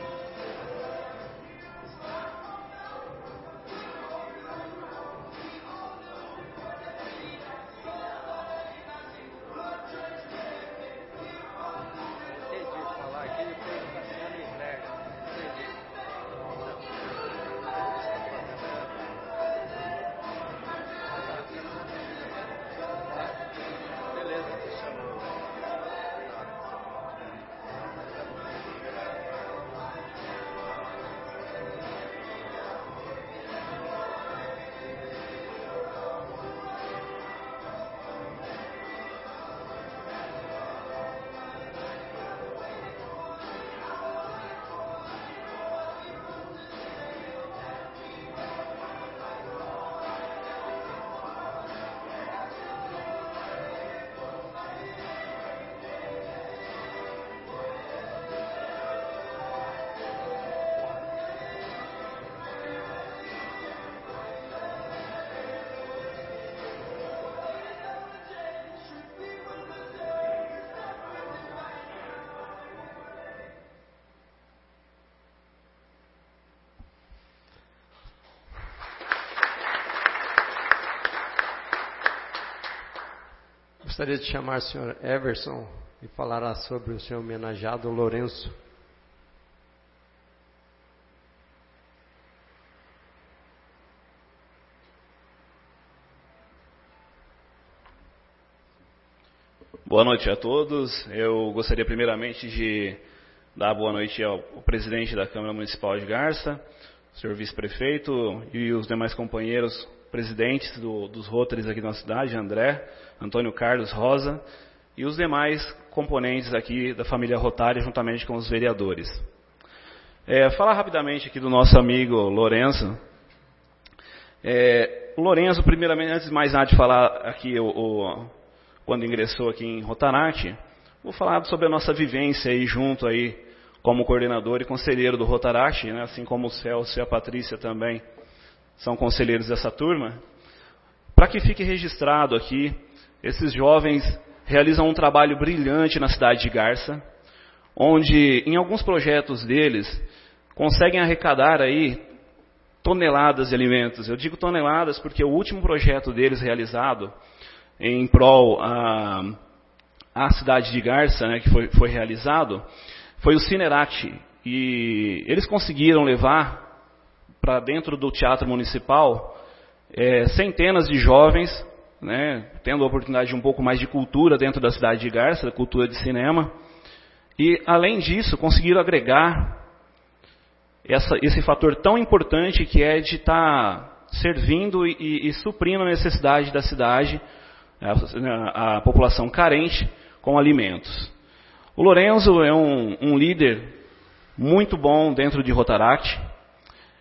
Gostaria de chamar o senhor Everson e falará sobre o senhor homenageado Lourenço. Boa noite a todos. Eu gostaria primeiramente de dar boa noite ao presidente da Câmara Municipal de Garça, o senhor vice-prefeito e os demais companheiros presidentes do, dos Rotaries aqui na cidade, André, Antônio Carlos, Rosa, e os demais componentes aqui da família Rotária, juntamente com os vereadores. É, falar rapidamente aqui do nosso amigo Lourenço. É, o Lourenço, primeiramente, antes de mais nada de falar aqui, o, o, quando ingressou aqui em Rotaract, vou falar sobre a nossa vivência aí junto aí, como coordenador e conselheiro do Rotaract, né, assim como o Celso e a Patrícia também são conselheiros dessa turma, para que fique registrado aqui, esses jovens realizam um trabalho brilhante na cidade de Garça, onde em alguns projetos deles conseguem arrecadar aí toneladas de alimentos. Eu digo toneladas porque o último projeto deles realizado em prol à, à cidade de Garça, né, que foi, foi realizado, foi o Cineract. E eles conseguiram levar para dentro do Teatro Municipal é, centenas de jovens, né, tendo a oportunidade de um pouco mais de cultura dentro da cidade de Garça, cultura de cinema. E, além disso, conseguiram agregar essa, esse fator tão importante que é de estar tá servindo e, e, e suprindo a necessidade da cidade, a, a população carente, com alimentos. O Lourenço é um, um líder muito bom dentro de Rotaract.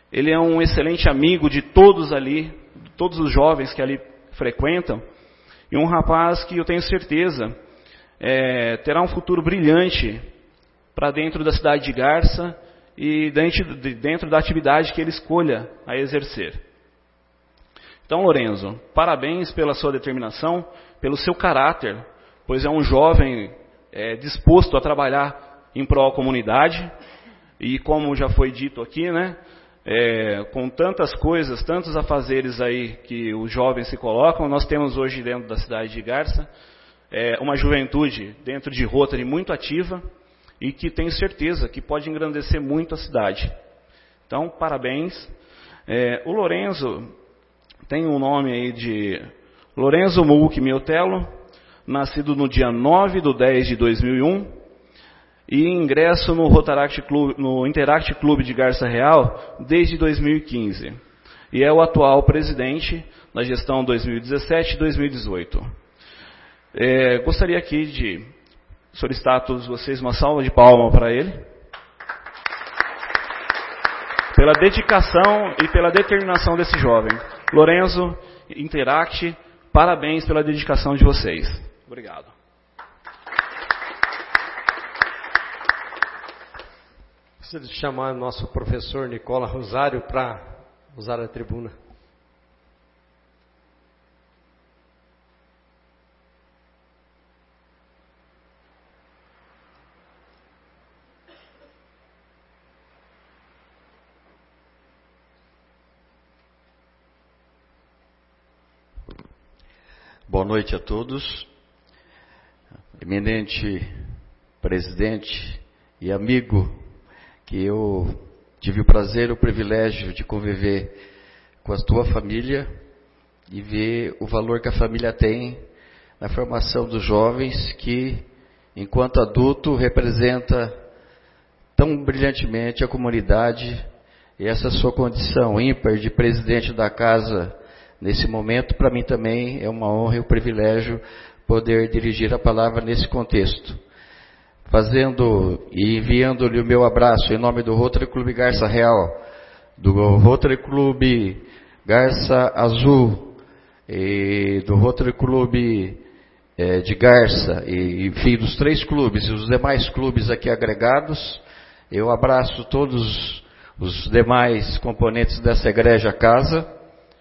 ele é um excelente amigo de todos ali, de todos os jovens que ali frequentam, e um rapaz que eu tenho certeza é, terá um futuro brilhante para dentro da cidade de Garça e dentro, dentro da atividade que ele escolha a exercer. Então, Lorenzo, parabéns pela sua determinação, pelo seu caráter, pois é um jovem é, disposto a trabalhar em prol da comunidade, e como já foi dito aqui, né, é, com tantas coisas, tantos afazeres aí que os jovens se colocam, nós temos hoje dentro da cidade de Garça é, uma juventude dentro de Rotary muito ativa e que tenho certeza que pode engrandecer muito a cidade. Então, parabéns. É, o Lorenzo tem um nome aí de Lorenzo Mulk Miotelo, nascido no dia nove de dez de dois mil e um, e ingresso no, Rotaract Club, no Interact Club de Garça Real desde dois mil e quinze. E é o atual presidente na gestão dois mil e dezessete e dois mil e dezoito. É, gostaria aqui de solicitar a todos vocês uma salva de palmas para ele, pela dedicação e pela determinação desse jovem. Lorenzo, Interact, parabéns pela dedicação de vocês. Obrigado. Gostaria de chamar o nosso professor Nicola Rosário para usar a tribuna. Boa noite a todos. Eminente presidente e amigo, que eu tive o prazer e o privilégio de conviver com a tua família e ver o valor que a família tem na formação dos jovens que, enquanto adulto, representa tão brilhantemente a comunidade, e essa sua condição ímpar de presidente da casa nesse momento, para mim também é uma honra e um privilégio poder dirigir a palavra nesse contexto. Fazendo e enviando-lhe o meu abraço em nome do Rotary Clube Garça Real, do Rotary Clube Garça Azul, e do Rotary Clube é, de Garça, e, enfim, dos três clubes e os demais clubes aqui agregados. Eu abraço todos os demais componentes dessa egrégia casa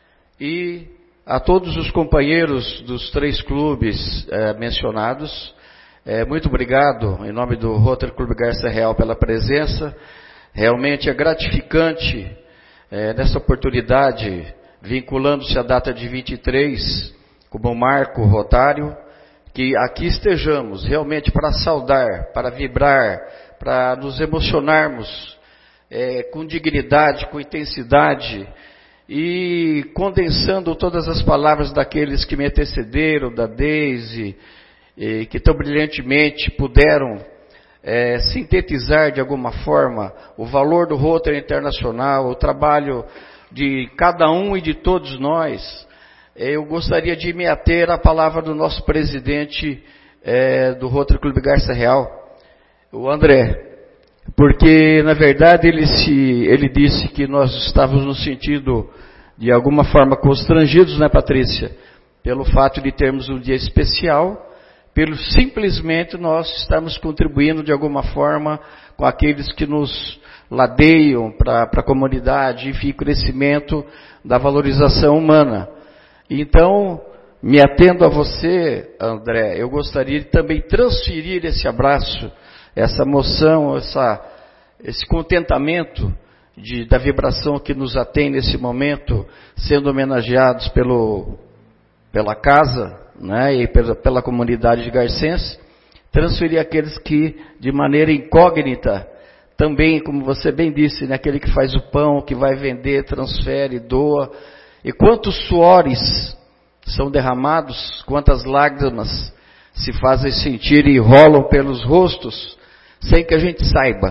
e a todos os companheiros dos três clubes é, mencionados. É, muito obrigado, em nome do Rotary Clube Garça Real, pela presença. Realmente é gratificante, é, nessa oportunidade, vinculando-se à data de vinte e três, como marco rotário, que aqui estejamos realmente para saudar, para vibrar, para nos emocionarmos é, com dignidade, com intensidade, e condensando todas as palavras daqueles que me antecederam, da Deise, e que tão brilhantemente puderam é, sintetizar de alguma forma o valor do Rotary Internacional, o trabalho de cada um e de todos nós. Eu gostaria de me ater à palavra do nosso presidente é, do Rotary Clube Garça Real, o André, porque na verdade ele, se, ele disse que nós estávamos no sentido de alguma forma constrangidos, né, Patrícia, pelo fato de termos um dia especial, pelo simplesmente nós estamos contribuindo de alguma forma com aqueles que nos ladeiam para a comunidade, enfim, crescimento da valorização humana. Então, me atendo a você, André, eu gostaria de também transferir esse abraço, essa emoção, essa, esse contentamento de, da vibração que nos atém nesse momento, sendo homenageados pelo, pela casa, né, e pela, pela comunidade de garcense, transferir aqueles que, de maneira incógnita, também, como você bem disse, né, aquele que faz o pão, que vai vender, transfere, doa, e quantos suores são derramados, quantas lágrimas se fazem sentir e rolam pelos rostos, sem que a gente saiba,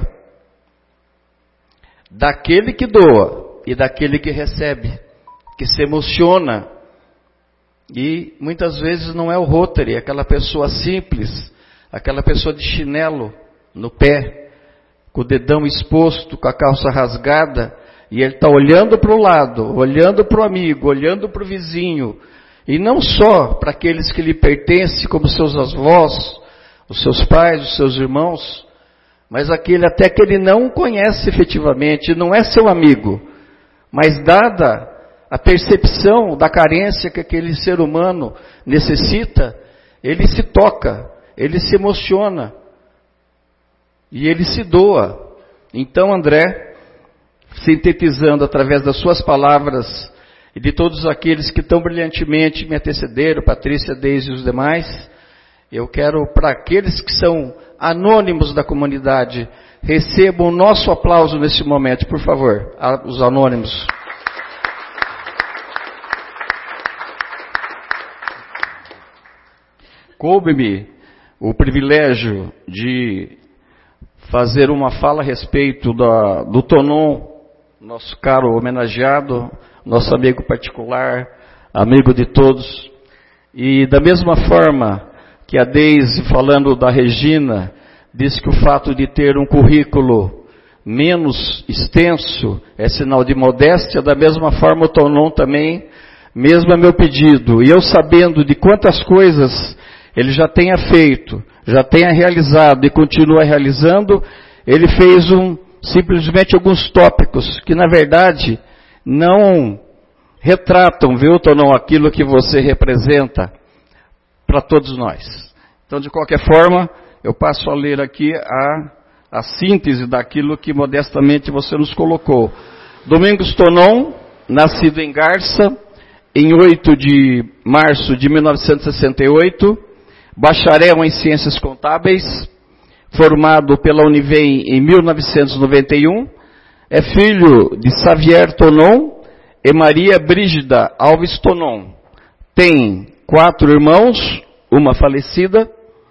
daquele que doa e daquele que recebe, que se emociona. E muitas vezes não é o Rotary, é aquela pessoa simples, aquela pessoa de chinelo no pé, com o dedão exposto, com a calça rasgada, E ele está olhando para o lado, olhando para o amigo, olhando para o vizinho, e não só para aqueles que lhe pertencem, como seus avós, os seus pais, os seus irmãos, mas aquele até que ele não conhece efetivamente, não é seu amigo, mas dada a percepção da carência que aquele ser humano necessita, ele se toca, ele se emociona, e ele se doa. Então, André, sintetizando através das suas palavras e de todos aqueles que tão brilhantemente me antecederam, Patrícia, Deise e os demais, eu quero, para aqueles que são anônimos da comunidade, recebam o nosso aplauso nesse momento, por favor, os anônimos. Coube-me o privilégio de fazer uma fala a respeito da, do Tonon, nosso caro homenageado, nosso amigo particular, amigo de todos. E da mesma forma que a Deise, falando da Regina, disse que o fato de ter um currículo menos extenso é sinal de modéstia, da mesma forma o Tonon também, mesmo a meu pedido, e eu sabendo de quantas coisas ele já tenha feito, já tenha realizado e continua realizando, ele fez um, simplesmente alguns tópicos que na verdade não retratam, viu, Tonon, aquilo que você representa para todos nós. Então, de qualquer forma, eu passo a ler aqui a, a síntese daquilo que modestamente você nos colocou. Domingos Tonon, nascido em Garça, em oito de março de mil novecentos e sessenta e oito, bacharel em Ciências Contábeis, formado pela Univem em mil novecentos e noventa e um, é filho de Xavier Tonon e Maria Brígida Alves Tonon. Tem quatro irmãos, uma falecida,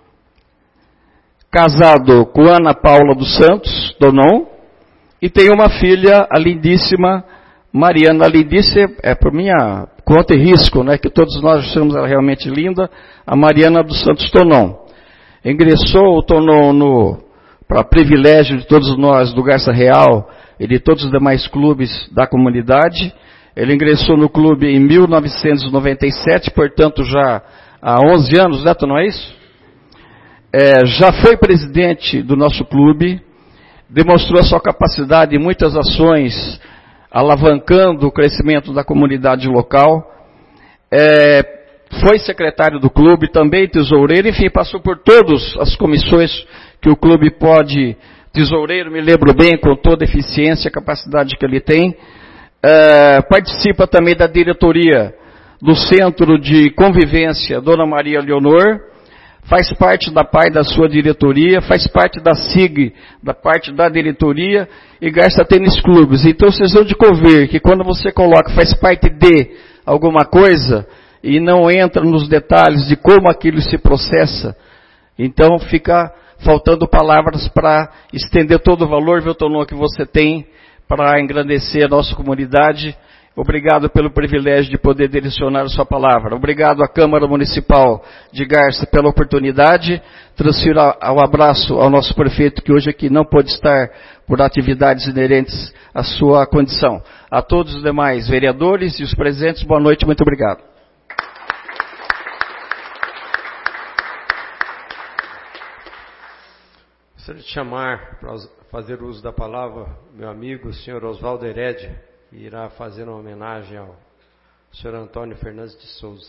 casado com Ana Paula dos Santos Tonon, e tem uma filha, a lindíssima Mariana. A lindíssima é por minha conta e risco, né, que todos nós achamos ela realmente linda, a Mariana dos Santos Tonon. Ingressou o Tonon no, para privilégio de todos nós do Garça Real e de todos os demais clubes da comunidade. Ele ingressou no clube em mil novecentos e noventa e sete, portanto já há onze anos, né, Tonon, é isso? É, já foi presidente do nosso clube, demonstrou a sua capacidade em muitas ações, alavancando o crescimento da comunidade local, é, foi secretário do clube, também tesoureiro, enfim, passou por todas as comissões que o clube pode, tesoureiro, me lembro bem, com toda a eficiência e capacidade que ele tem, é, participa também da diretoria do Centro de Convivência Dona Maria Leonor, faz parte da P A I da sua diretoria, faz parte da S I G, da parte da diretoria, e Garça Tênis Clubes. Então vocês vão de convir que quando você coloca, faz parte de alguma coisa, e não entra nos detalhes de como aquilo se processa, então fica faltando palavras para estender todo o valor, viu, Tonon, que você tem para engrandecer a nossa comunidade. Obrigado pelo privilégio de poder direcionar a sua palavra. Obrigado à Câmara Municipal de Garça pela oportunidade. Transfiro o abraço ao nosso prefeito, que hoje aqui não pôde estar por atividades inerentes à sua condição. A todos os demais vereadores e os presentes, boa noite, muito obrigado. Gostaria de chamar para fazer uso da palavra meu amigo, o senhor Oswaldo Heredia, que irá fazer uma homenagem ao senhor Antônio Fernandes de Souza.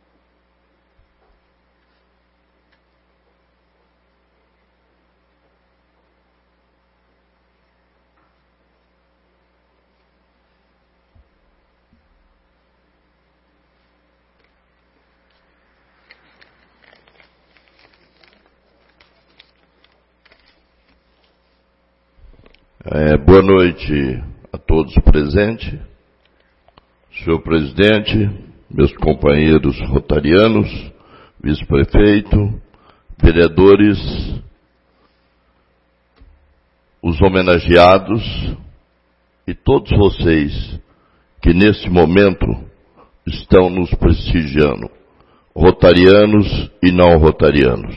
É, boa noite a todos presentes, senhor presidente, meus companheiros rotarianos, vice-prefeito, vereadores, os homenageados e todos vocês que nesse momento estão nos prestigiando, rotarianos e não rotarianos.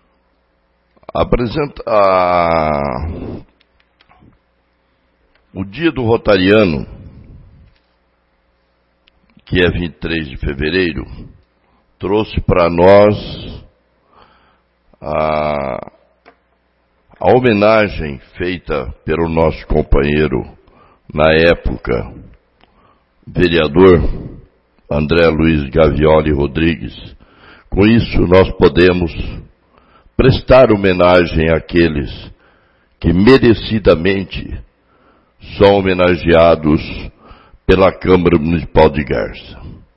Apresenta a... O dia dia do Rotariano, que é vinte e três de fevereiro, trouxe para nós a, a homenagem feita pelo nosso companheiro, na época, vereador André Luiz Gavioli Rodrigues. Com isso, nós podemos prestar homenagem àqueles que merecidamente são homenageados pela Câmara Municipal de Garça.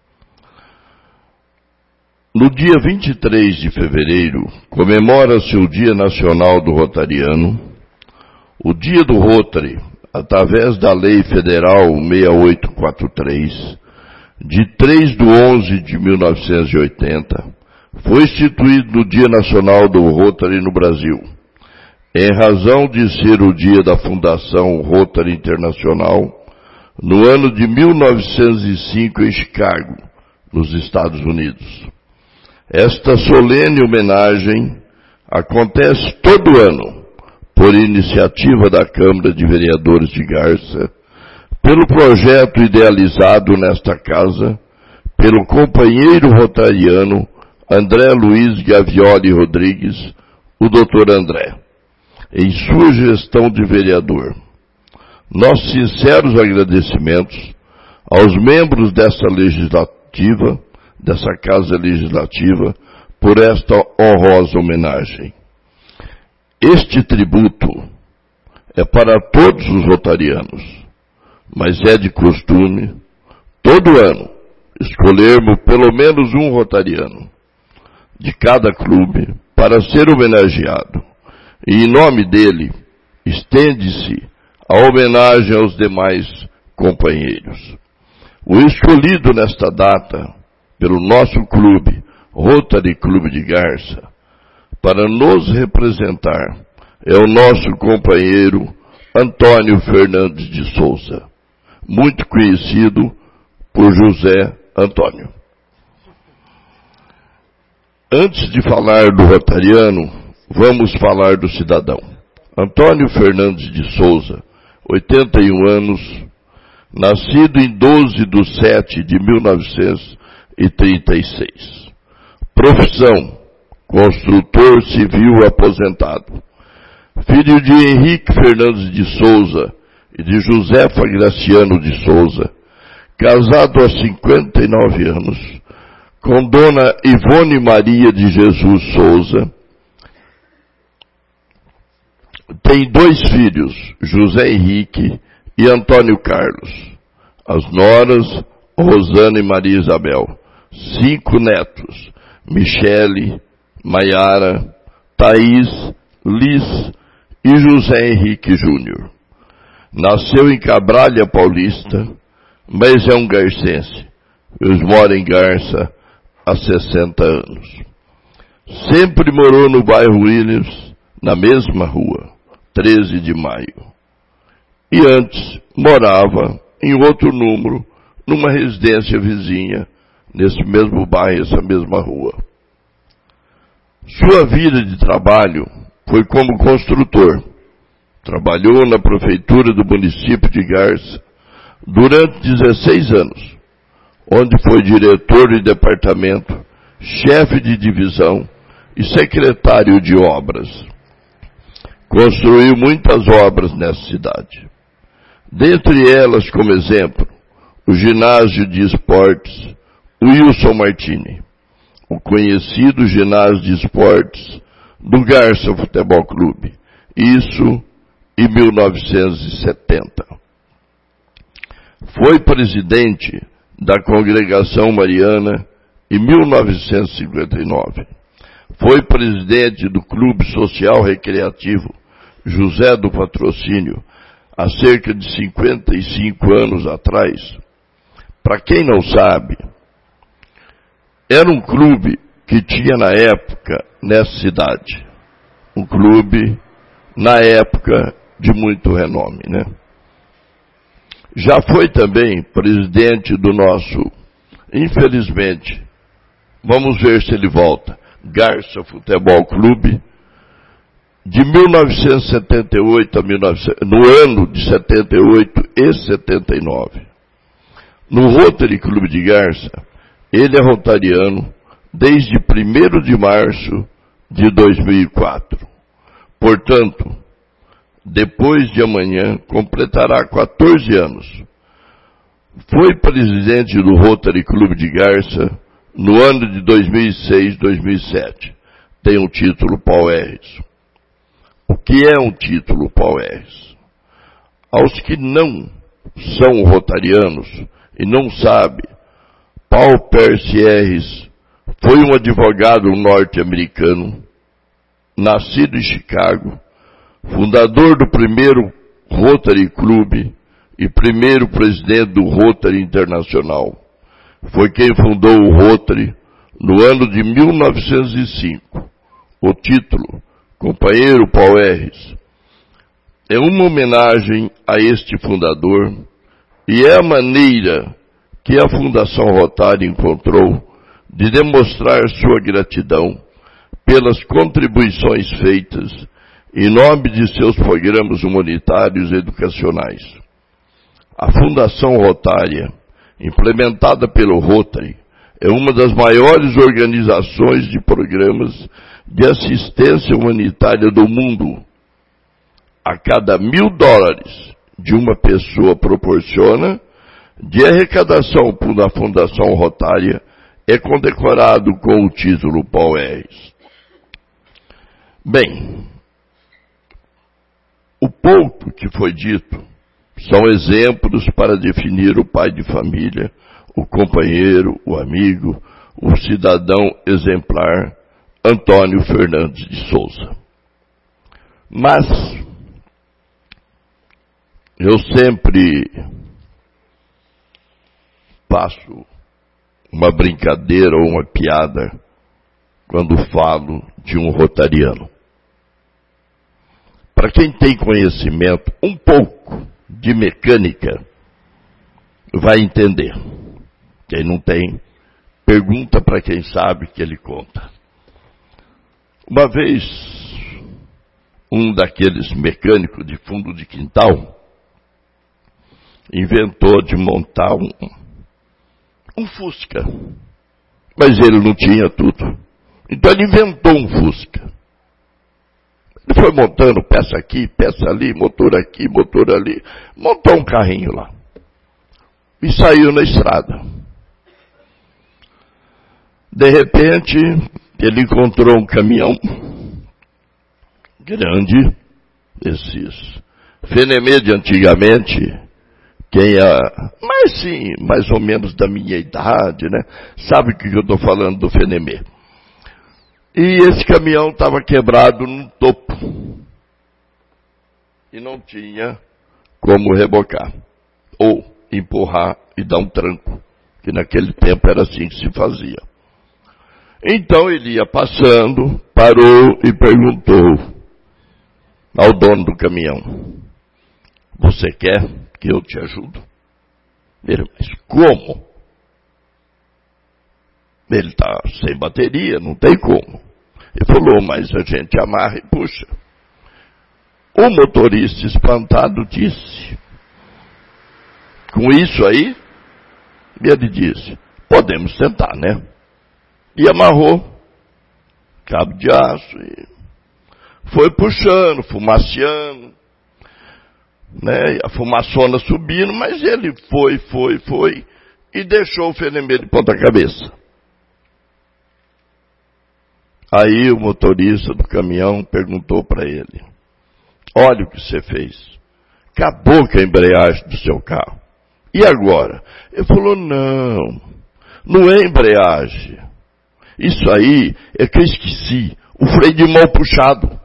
No dia vinte e três de fevereiro, comemora-se o Dia Nacional do Rotariano. O Dia do Rotary, através da Lei Federal seis mil oitocentos e quarenta e três, de três de onze de mil novecentos e oitenta, foi instituído no Dia Nacional do Rotary no Brasil, em razão de ser o dia da Fundação Rotary Internacional, no ano de mil novecentos e cinco em Chicago, nos Estados Unidos. Esta solene homenagem acontece todo ano, por iniciativa da Câmara de Vereadores de Garça, pelo projeto idealizado nesta casa, pelo companheiro rotariano André Luiz Gavioli Rodrigues, o doutor André, em sua gestão de vereador. Nossos sinceros agradecimentos aos membros dessa legislativa, dessa Casa Legislativa, por esta honrosa homenagem. Este tributo é para todos os rotarianos, mas é de costume, todo ano, escolhermos pelo menos um rotariano de cada clube para ser homenageado. E em nome dele, estende-se a homenagem aos demais companheiros. O escolhido nesta data pelo nosso clube, Rotary Clube de Garça, para nos representar, é o nosso companheiro Antônio Fernandes de Souza, muito conhecido por José Antônio. Antes de falar do rotariano, vamos falar do cidadão. Antônio Fernandes de Souza, oitenta e um anos, nascido em doze de setembro de mil novecentos e trinta e seis. Profissão: construtor civil aposentado. Filho de Henrique Fernandes de Souza e de Josefa Graciano de Souza, casado há cinquenta e nove anos, com dona Ivone Maria de Jesus Souza. Tem dois filhos, José Henrique e Antônio Carlos. As noras, Rosana e Maria Isabel. Cinco netos, Michele, Maiara, Thaís, Liz e José Henrique Júnior. Nasceu em Cabralha Paulista, mas é um garcense. Eles moram em Garça há sessenta anos. Sempre morou no bairro Williams, na mesma rua, treze de maio. E antes morava em outro número, numa residência vizinha, nesse mesmo bairro, essa mesma rua. Sua vida de trabalho foi como construtor. Trabalhou na prefeitura do município de Garça durante dezesseis anos, onde foi diretor de departamento, chefe de divisão e secretário de obras. Construiu muitas obras nessa cidade. Dentre elas, como exemplo, o ginásio de esportes Wilson Martini, o conhecido ginásio de esportes do Garça Futebol Clube, isso em mil novecentos e setenta. Foi presidente da Congregação Mariana em mil novecentos e cinquenta e nove. Foi presidente do Clube Social Recreativo José do Patrocínio há cerca de cinquenta e cinco anos atrás. Para quem não sabe, era um clube que tinha na época, nessa cidade, um clube, na época, de muito renome, né? Já foi também presidente do nosso, infelizmente, vamos ver se ele volta, Garça Futebol Clube, de mil novecentos e setenta e oito a mil e novecentos, no ano de setenta e oito e setenta e nove. No Rotary Clube de Garça, ele é rotariano desde primeiro de março de dois mil e quatro. Portanto, depois de amanhã, completará quatorze anos. Foi presidente do Rotary Clube de Garça no ano de dois mil e seis, dois mil e sete. Tem o título Pauerres. O que é um título Pauerres? Aos que não são rotarianos e não sabem, Paul Pierce foi um advogado norte-americano, nascido em Chicago, fundador do primeiro Rotary Club e primeiro presidente do Rotary Internacional. Foi quem fundou o Rotary no ano de mil novecentos e cinco. O título, companheiro Pauerres, é uma homenagem a este fundador e é a maneira que a Fundação Rotary encontrou de demonstrar sua gratidão pelas contribuições feitas em nome de seus programas humanitários e educacionais. A Fundação Rotária, implementada pelo Rotary, é uma das maiores organizações de programas de assistência humanitária do mundo. A cada mil dólares de uma pessoa proporciona, de arrecadação da Fundação Rotária, é condecorado com o título Pauerres. Bem, o pouco que foi dito são exemplos para definir o pai de família, o companheiro, o amigo, o cidadão exemplar Antônio Fernandes de Souza. Mas eu sempre faço uma brincadeira ou uma piada quando falo de um rotariano. Para quem tem conhecimento um pouco de mecânica, vai entender. Quem não tem, pergunta para quem sabe que ele conta. Uma vez, um daqueles mecânicos de fundo de quintal inventou de montar um, um Fusca. Mas ele não tinha tudo. Então ele inventou um Fusca. Ele foi montando peça aqui, peça ali, motor aqui, motor ali. Montou um carrinho lá. E saiu na estrada. De repente, ele encontrou um caminhão grande, esses Fenemê de antigamente, quem é, mas sim, mais ou menos da minha idade, né? Sabe o que eu estou falando do Fenemê. E esse caminhão estava quebrado no topo. E não tinha como rebocar. Ou empurrar e dar um tranco. Que naquele tempo era assim que se fazia. Então ele ia passando, parou e perguntou ao dono do caminhão: você quer que eu te ajudo? Ele: mas como? Ele está sem bateria, não tem como. Ele falou: mas a gente amarra e puxa. O motorista espantado disse: com isso aí? Ele disse: podemos tentar, né? E amarrou cabo de aço e foi puxando, fumaciando, né? A fumaçona subindo, mas ele foi, foi, foi e deixou o Fenemê de ponta cabeça. Aí o motorista do caminhão perguntou para ele: olha o que você fez. Acabou com a embreagem do seu carro. E agora? Ele falou: não, não é embreagem. Isso aí é que eu esqueci. O freio de mão puxado.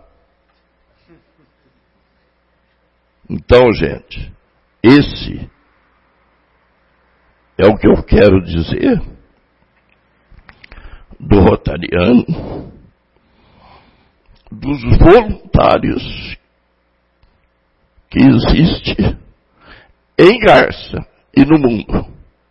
Então, gente, esse é o que eu quero dizer do rotariano, dos voluntários que existe em Garça e no mundo.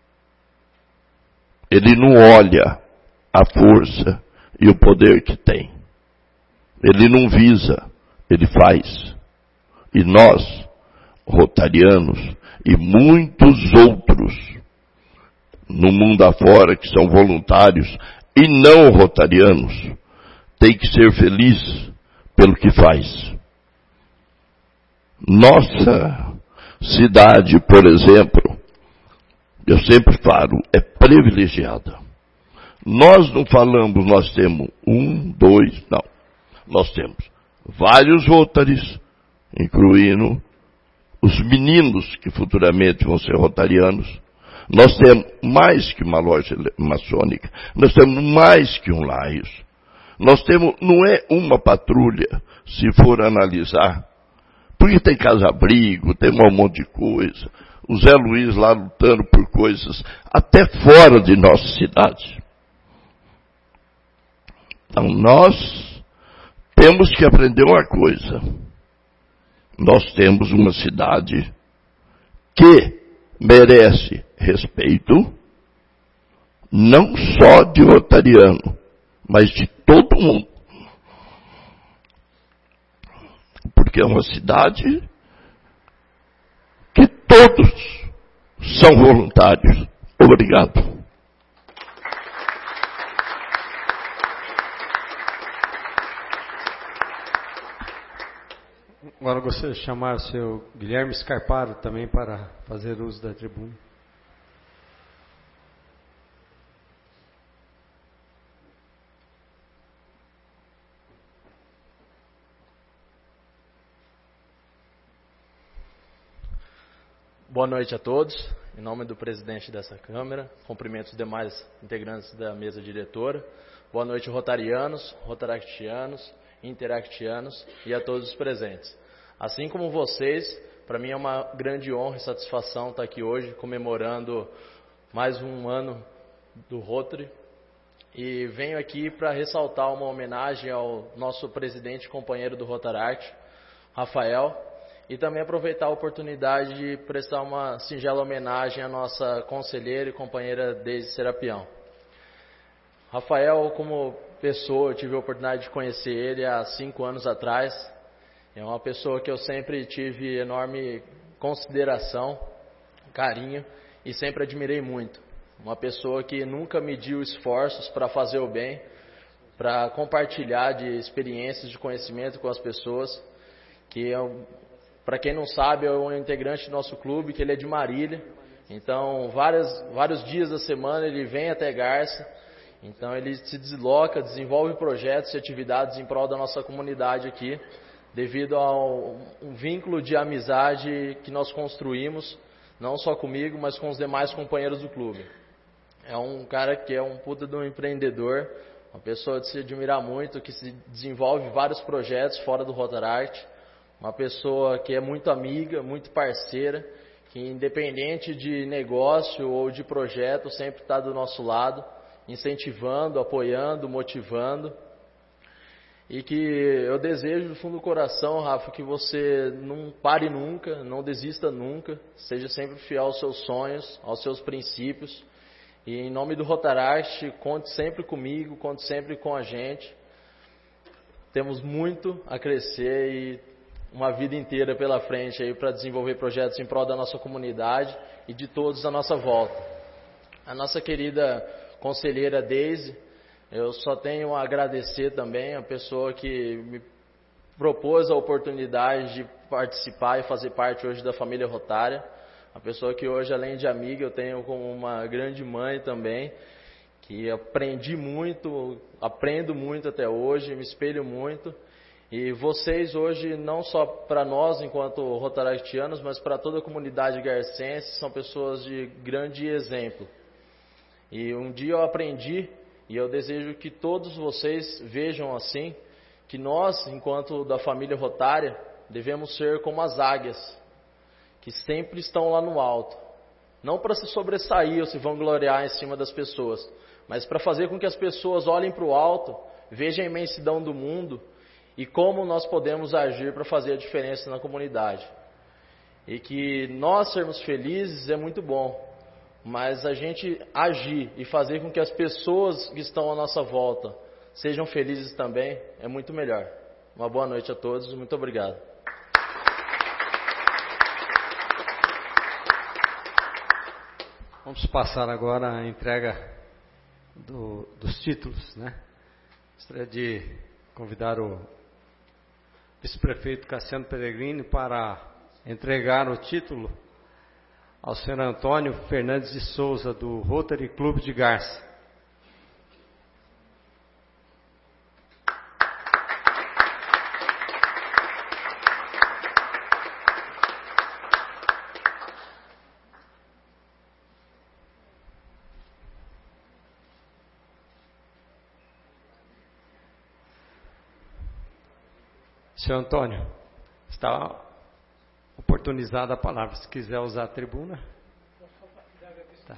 Ele não olha a força e o poder que tem. Ele não visa ele faz. E nós, rotarianos, e muitos outros no mundo afora que são voluntários e não rotarianos, tem que ser feliz pelo que faz. Nossa cidade, por exemplo, eu sempre falo, é privilegiada. Nós não falamos, nós temos um, dois, não. Nós temos vários rotaries, incluindo os meninos que futuramente vão ser rotarianos. Nós temos mais que uma loja maçônica. Nós temos mais que um Laios. Nós temos, não é uma patrulha, se for analisar. Porque tem casa-abrigo, tem um monte de coisa. O Zé Luiz lá lutando por coisas até fora de nossa cidade. Então nós temos que aprender uma coisa. Nós temos uma cidade que merece respeito, não só de rotariano, mas de todo mundo. Porque é uma cidade que todos são voluntários. Obrigado. Agora eu gostaria de chamar o seu Guilherme Scarparo também para fazer uso da tribuna. Boa noite a todos. Em nome do presidente dessa Câmara, cumprimento os demais integrantes da mesa diretora. Boa noite, rotarianos, rotaractianos, interactianos e a todos os presentes. Assim como vocês, para mim é uma grande honra e satisfação estar aqui hoje comemorando mais um ano do Rotary. E venho aqui para ressaltar uma homenagem ao nosso presidente e companheiro do Rotaract, Rafael, e também aproveitar a oportunidade de prestar uma singela homenagem à nossa conselheira e companheira Deise Serapião. Rafael, como pessoa, eu tive a oportunidade de conhecer ele há cinco anos atrás. É uma pessoa que eu sempre tive enorme consideração, carinho e sempre admirei muito. Uma pessoa que nunca mediu esforços para fazer o bem, para compartilhar de experiências, de conhecimento com as pessoas. Que é, para quem não sabe, é um integrante do nosso clube, que ele é de Marília. Então, várias, vários dias da semana ele vem até Garça. Então, ele se desloca, desenvolve projetos e atividades em prol da nossa comunidade aqui, devido a um vínculo de amizade que nós construímos, não só comigo, mas com os demais companheiros do clube. É um cara que é um puta de um empreendedor, uma pessoa de se admirar muito, que se desenvolve vários projetos fora do Rotaract, uma pessoa que é muito amiga, muito parceira, que independente de negócio ou de projeto, sempre está do nosso lado, incentivando, apoiando, motivando. E que eu desejo do fundo do coração, Rafa, que você não pare nunca, não desista nunca, seja sempre fiel aos seus sonhos, aos seus princípios. E em nome do Rotaract, conte sempre comigo, conte sempre com a gente. Temos muito a crescer e uma vida inteira pela frente aí para desenvolver projetos em prol da nossa comunidade e de todos à nossa volta. A nossa querida conselheira Deise, eu só tenho a agradecer também a pessoa que me propôs a oportunidade de participar e fazer parte hoje da família Rotária. A pessoa que hoje, além de amiga, eu tenho como uma grande mãe também, que aprendi muito, aprendo muito até hoje, me espelho muito. E vocês hoje, não só para nós enquanto rotaractianos, mas para toda a comunidade garcense, são pessoas de grande exemplo. E um dia eu aprendi, e eu desejo que todos vocês vejam assim, que nós, enquanto da família Rotária, devemos ser como as águias, que sempre estão lá no alto. Não para se sobressair ou se vangloriar em cima das pessoas, mas para fazer com que as pessoas olhem para o alto, vejam a imensidão do mundo e como nós podemos agir para fazer a diferença na comunidade. E que nós sermos felizes é muito bom, mas a gente agir e fazer com que as pessoas que estão à nossa volta sejam felizes também é muito melhor. Uma boa noite a todos. Muito obrigado. Vamos passar agora a entrega do, dos títulos, né? Gostaria de convidar o vice-prefeito Cassiano Pellegrini para entregar o título ao senhor Antônio Fernandes de Souza, do Rotary Clube de Garça. Senhor Antônio, está oportunizada a palavra. Se quiser usar a tribuna. Tá.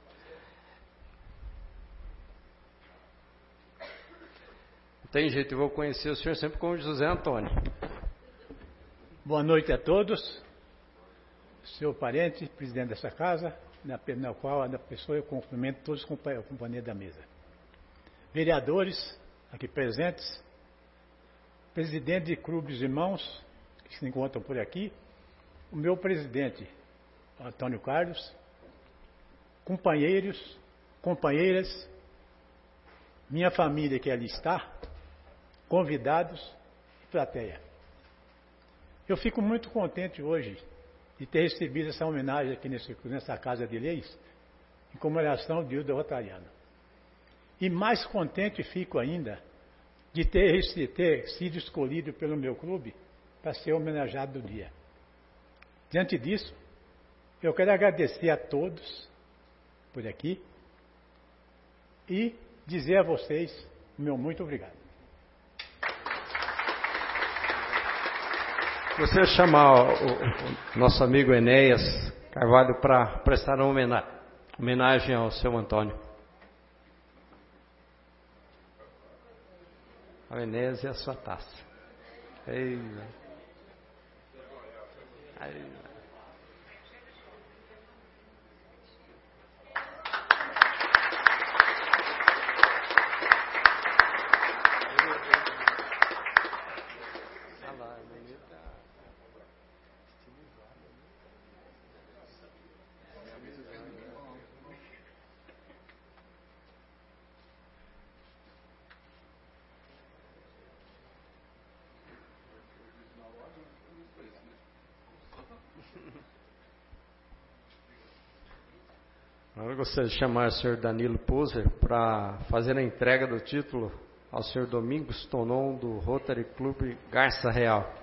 Não tem jeito, eu vou conhecer o senhor sempre como José Antônio. Boa noite a todos. Seu parente, presidente dessa casa, na, na qual a pessoa eu cumprimento todos os companheiros da mesa. Vereadores aqui presentes, presidente de clubes irmãos que se encontram por aqui, o meu presidente, Antônio Carlos, companheiros, companheiras, minha família que ali está, convidados e plateia. Eu fico muito contente hoje de ter recebido essa homenagem aqui nesse, nessa Casa de Leis, em comemoração do Dia do Rotariano. E mais contente fico ainda de ter, de ter sido escolhido pelo meu clube para ser homenageado do dia. Diante disso, eu quero agradecer a todos por aqui e dizer a vocês o meu muito obrigado. Gostaria de chamar o, o, o nosso amigo Enéas Carvalho para prestar uma homenagem, homenagem ao seu Antônio. A Enéas e a sua taça. Ei, Aí. Eu gostaria de chamar o senhor Danilo Poser para fazer a entrega do título ao senhor Domingos Tonon, do Rotary Clube Garça Real.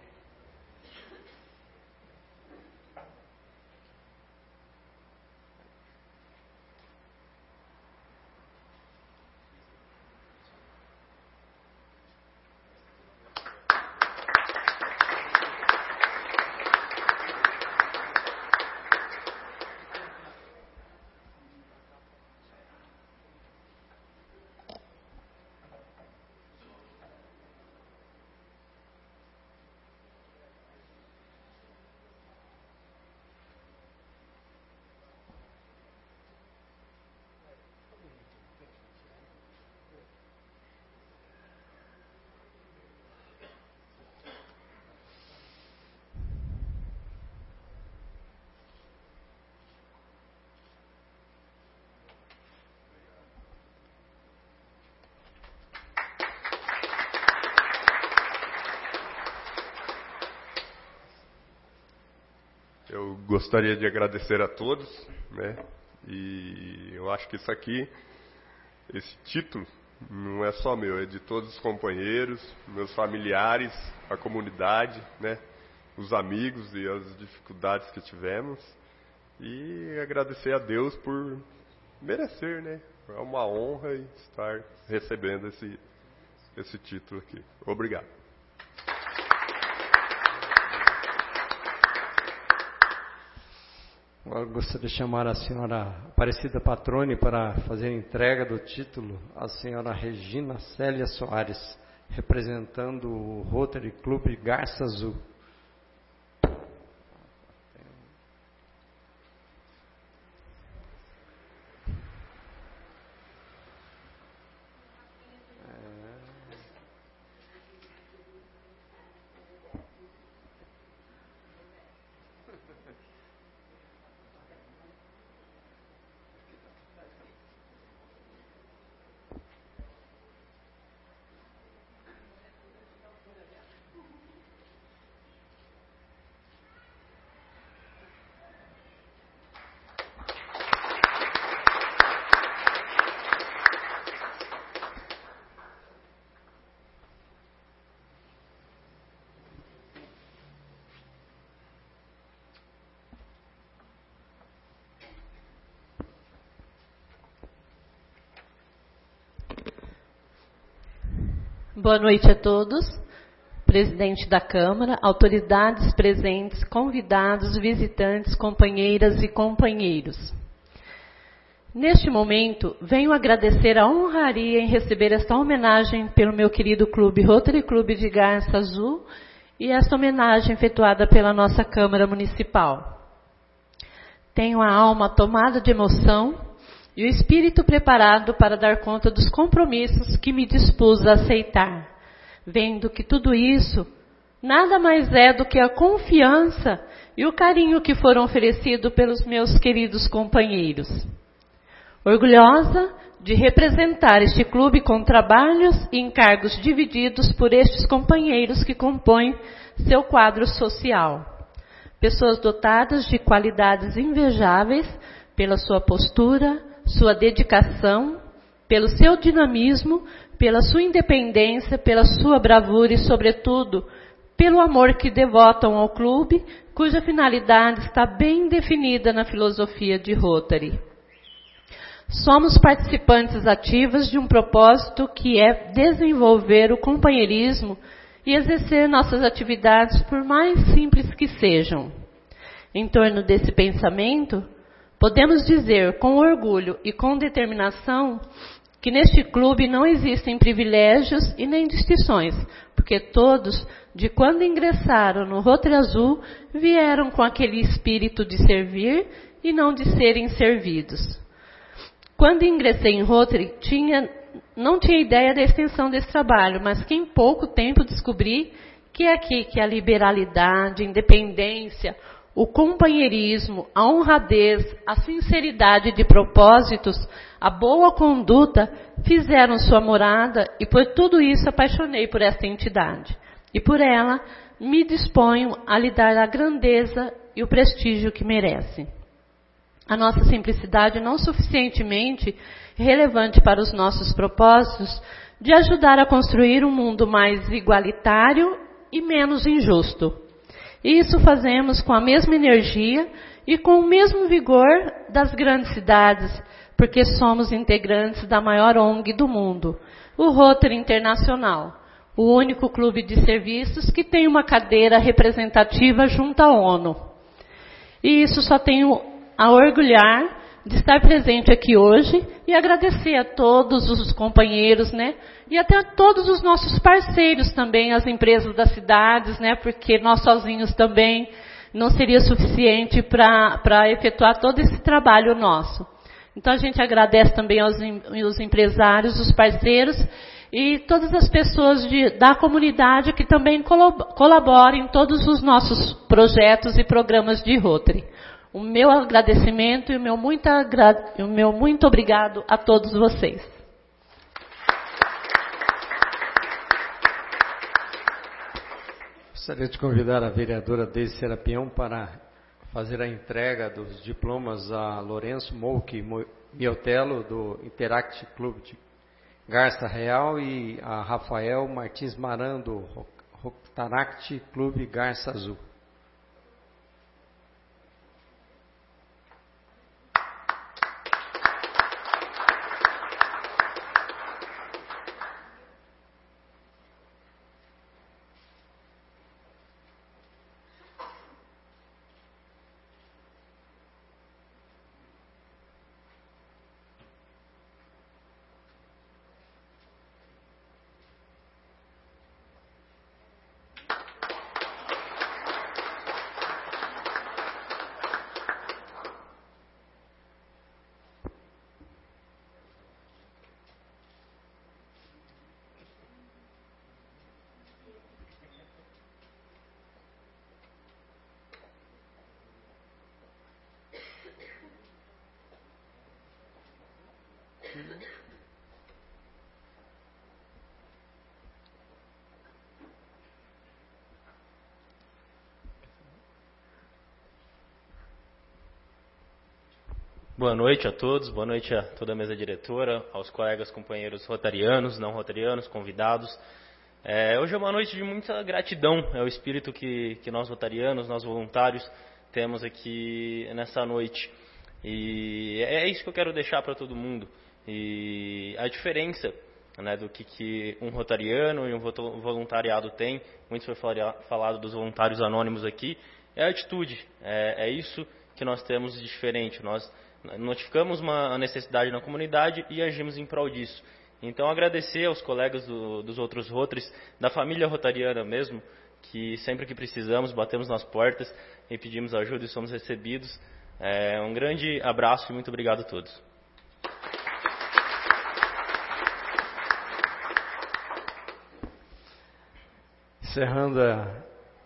Eu gostaria de agradecer a todos, né? E eu acho que isso aqui, esse título, não é só meu, é de todos os companheiros, meus familiares, a comunidade, né? Os amigos e as dificuldades que tivemos. E agradecer a Deus por merecer, né? É uma honra estar recebendo esse, esse título aqui. Obrigado. Agora eu gostaria de chamar a senhora Aparecida Patrone para fazer a entrega do título à senhora Regina Célia Soares, representando o Rotary Clube Garça Azul. Boa noite a todos, presidente da Câmara, autoridades presentes, convidados, visitantes, companheiras e companheiros. Neste momento, venho agradecer a honraria em receber esta homenagem pelo meu querido clube Rotary Clube de Garça Azul e esta homenagem efetuada pela nossa Câmara Municipal. Tenho a alma tomada de emoção e o espírito preparado para dar conta dos compromissos que me dispus a aceitar, vendo que tudo isso nada mais é do que a confiança e o carinho que foram oferecidos pelos meus queridos companheiros. Orgulhosa de representar este clube com trabalhos e encargos divididos por estes companheiros que compõem seu quadro social. Pessoas dotadas de qualidades invejáveis pela sua postura, sua dedicação, pelo seu dinamismo, pela sua independência, pela sua bravura e, sobretudo, pelo amor que devotam ao clube, cuja finalidade está bem definida na filosofia de Rotary. Somos participantes ativas de um propósito que é desenvolver o companheirismo e exercer nossas atividades, por mais simples que sejam. Em torno desse pensamento, podemos dizer com orgulho e com determinação que neste clube não existem privilégios e nem distinções, porque todos, de quando ingressaram no Rotary Azul, vieram com aquele espírito de servir e não de serem servidos. Quando ingressei em Rotary, tinha, não tinha ideia da extensão desse trabalho, mas que em pouco tempo descobri que é aqui que a liberalidade, a independência, o companheirismo, a honradez, a sinceridade de propósitos, a boa conduta fizeram sua morada e por tudo isso apaixonei por esta entidade. E por ela me disponho a lhe dar a grandeza e o prestígio que merece. A nossa simplicidade não suficientemente relevante para os nossos propósitos de ajudar a construir um mundo mais igualitário e menos injusto. E isso fazemos com a mesma energia e com o mesmo vigor das grandes cidades, porque somos integrantes da maior O N G do mundo, o Rotary Internacional, o único clube de serviços que tem uma cadeira representativa junto à ONU. E isso só tenho a orgulhar de estar presente aqui hoje e agradecer a todos os companheiros, né? E até a todos os nossos parceiros também, as empresas das cidades, né? Porque nós sozinhos também não seria suficiente para para efetuar todo esse trabalho nosso. Então a gente agradece também aos, aos empresários, os parceiros e todas as pessoas de, da comunidade que também colaboram em todos os nossos projetos e programas de Rotary. O meu agradecimento e o meu muito, agra... o meu muito obrigado a todos vocês. Gostaria de convidar a vereadora Deise Serapião para fazer a entrega dos diplomas a Lourenço Mouque Miotelo, do Interact Clube de Garça Real, e a Rafael Martins Maran, do Rotaract Clube Garça Azul. Boa noite a todos, boa noite a toda a mesa diretora, aos colegas, companheiros rotarianos, não rotarianos, convidados. É, hoje é uma noite de muita gratidão, é o espírito que, que nós rotarianos, nós voluntários, temos aqui nessa noite. E é isso que eu quero deixar para todo mundo. E a diferença, né, do que, que um rotariano e um voluntariado tem, muito foi falado dos voluntários anônimos aqui, é a atitude, é, é isso que nós temos de diferente. Nós notificamos uma necessidade na comunidade e agimos em prol disso. Então, agradecer aos colegas do, dos outros Rotaries, da família rotariana mesmo, que sempre que precisamos, batemos nas portas e pedimos ajuda e somos recebidos. É, um grande abraço e muito obrigado a todos. Encerrando a,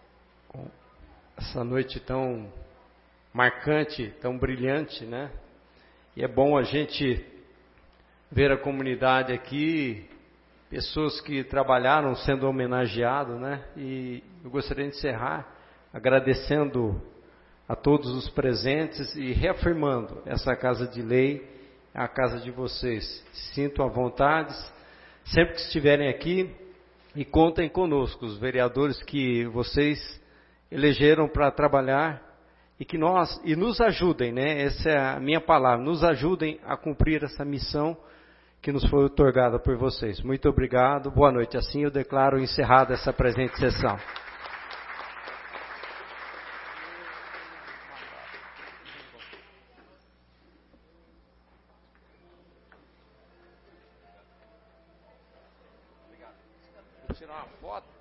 essa noite tão marcante, tão brilhante, né? E é bom a gente ver a comunidade aqui, pessoas que trabalharam sendo homenageados, né? E eu gostaria de encerrar agradecendo a todos os presentes e reafirmando essa Casa de Lei, a casa de vocês. Sintam à vontade, sempre que estiverem aqui, e contem conosco, os vereadores que vocês elegeram para trabalhar e que nós e nos ajudem, né? Essa é a minha palavra, nos ajudem a cumprir essa missão que nos foi otorgada por vocês. Muito obrigado, boa noite. Assim eu declaro encerrada essa presente sessão. Vou tirar uma foto.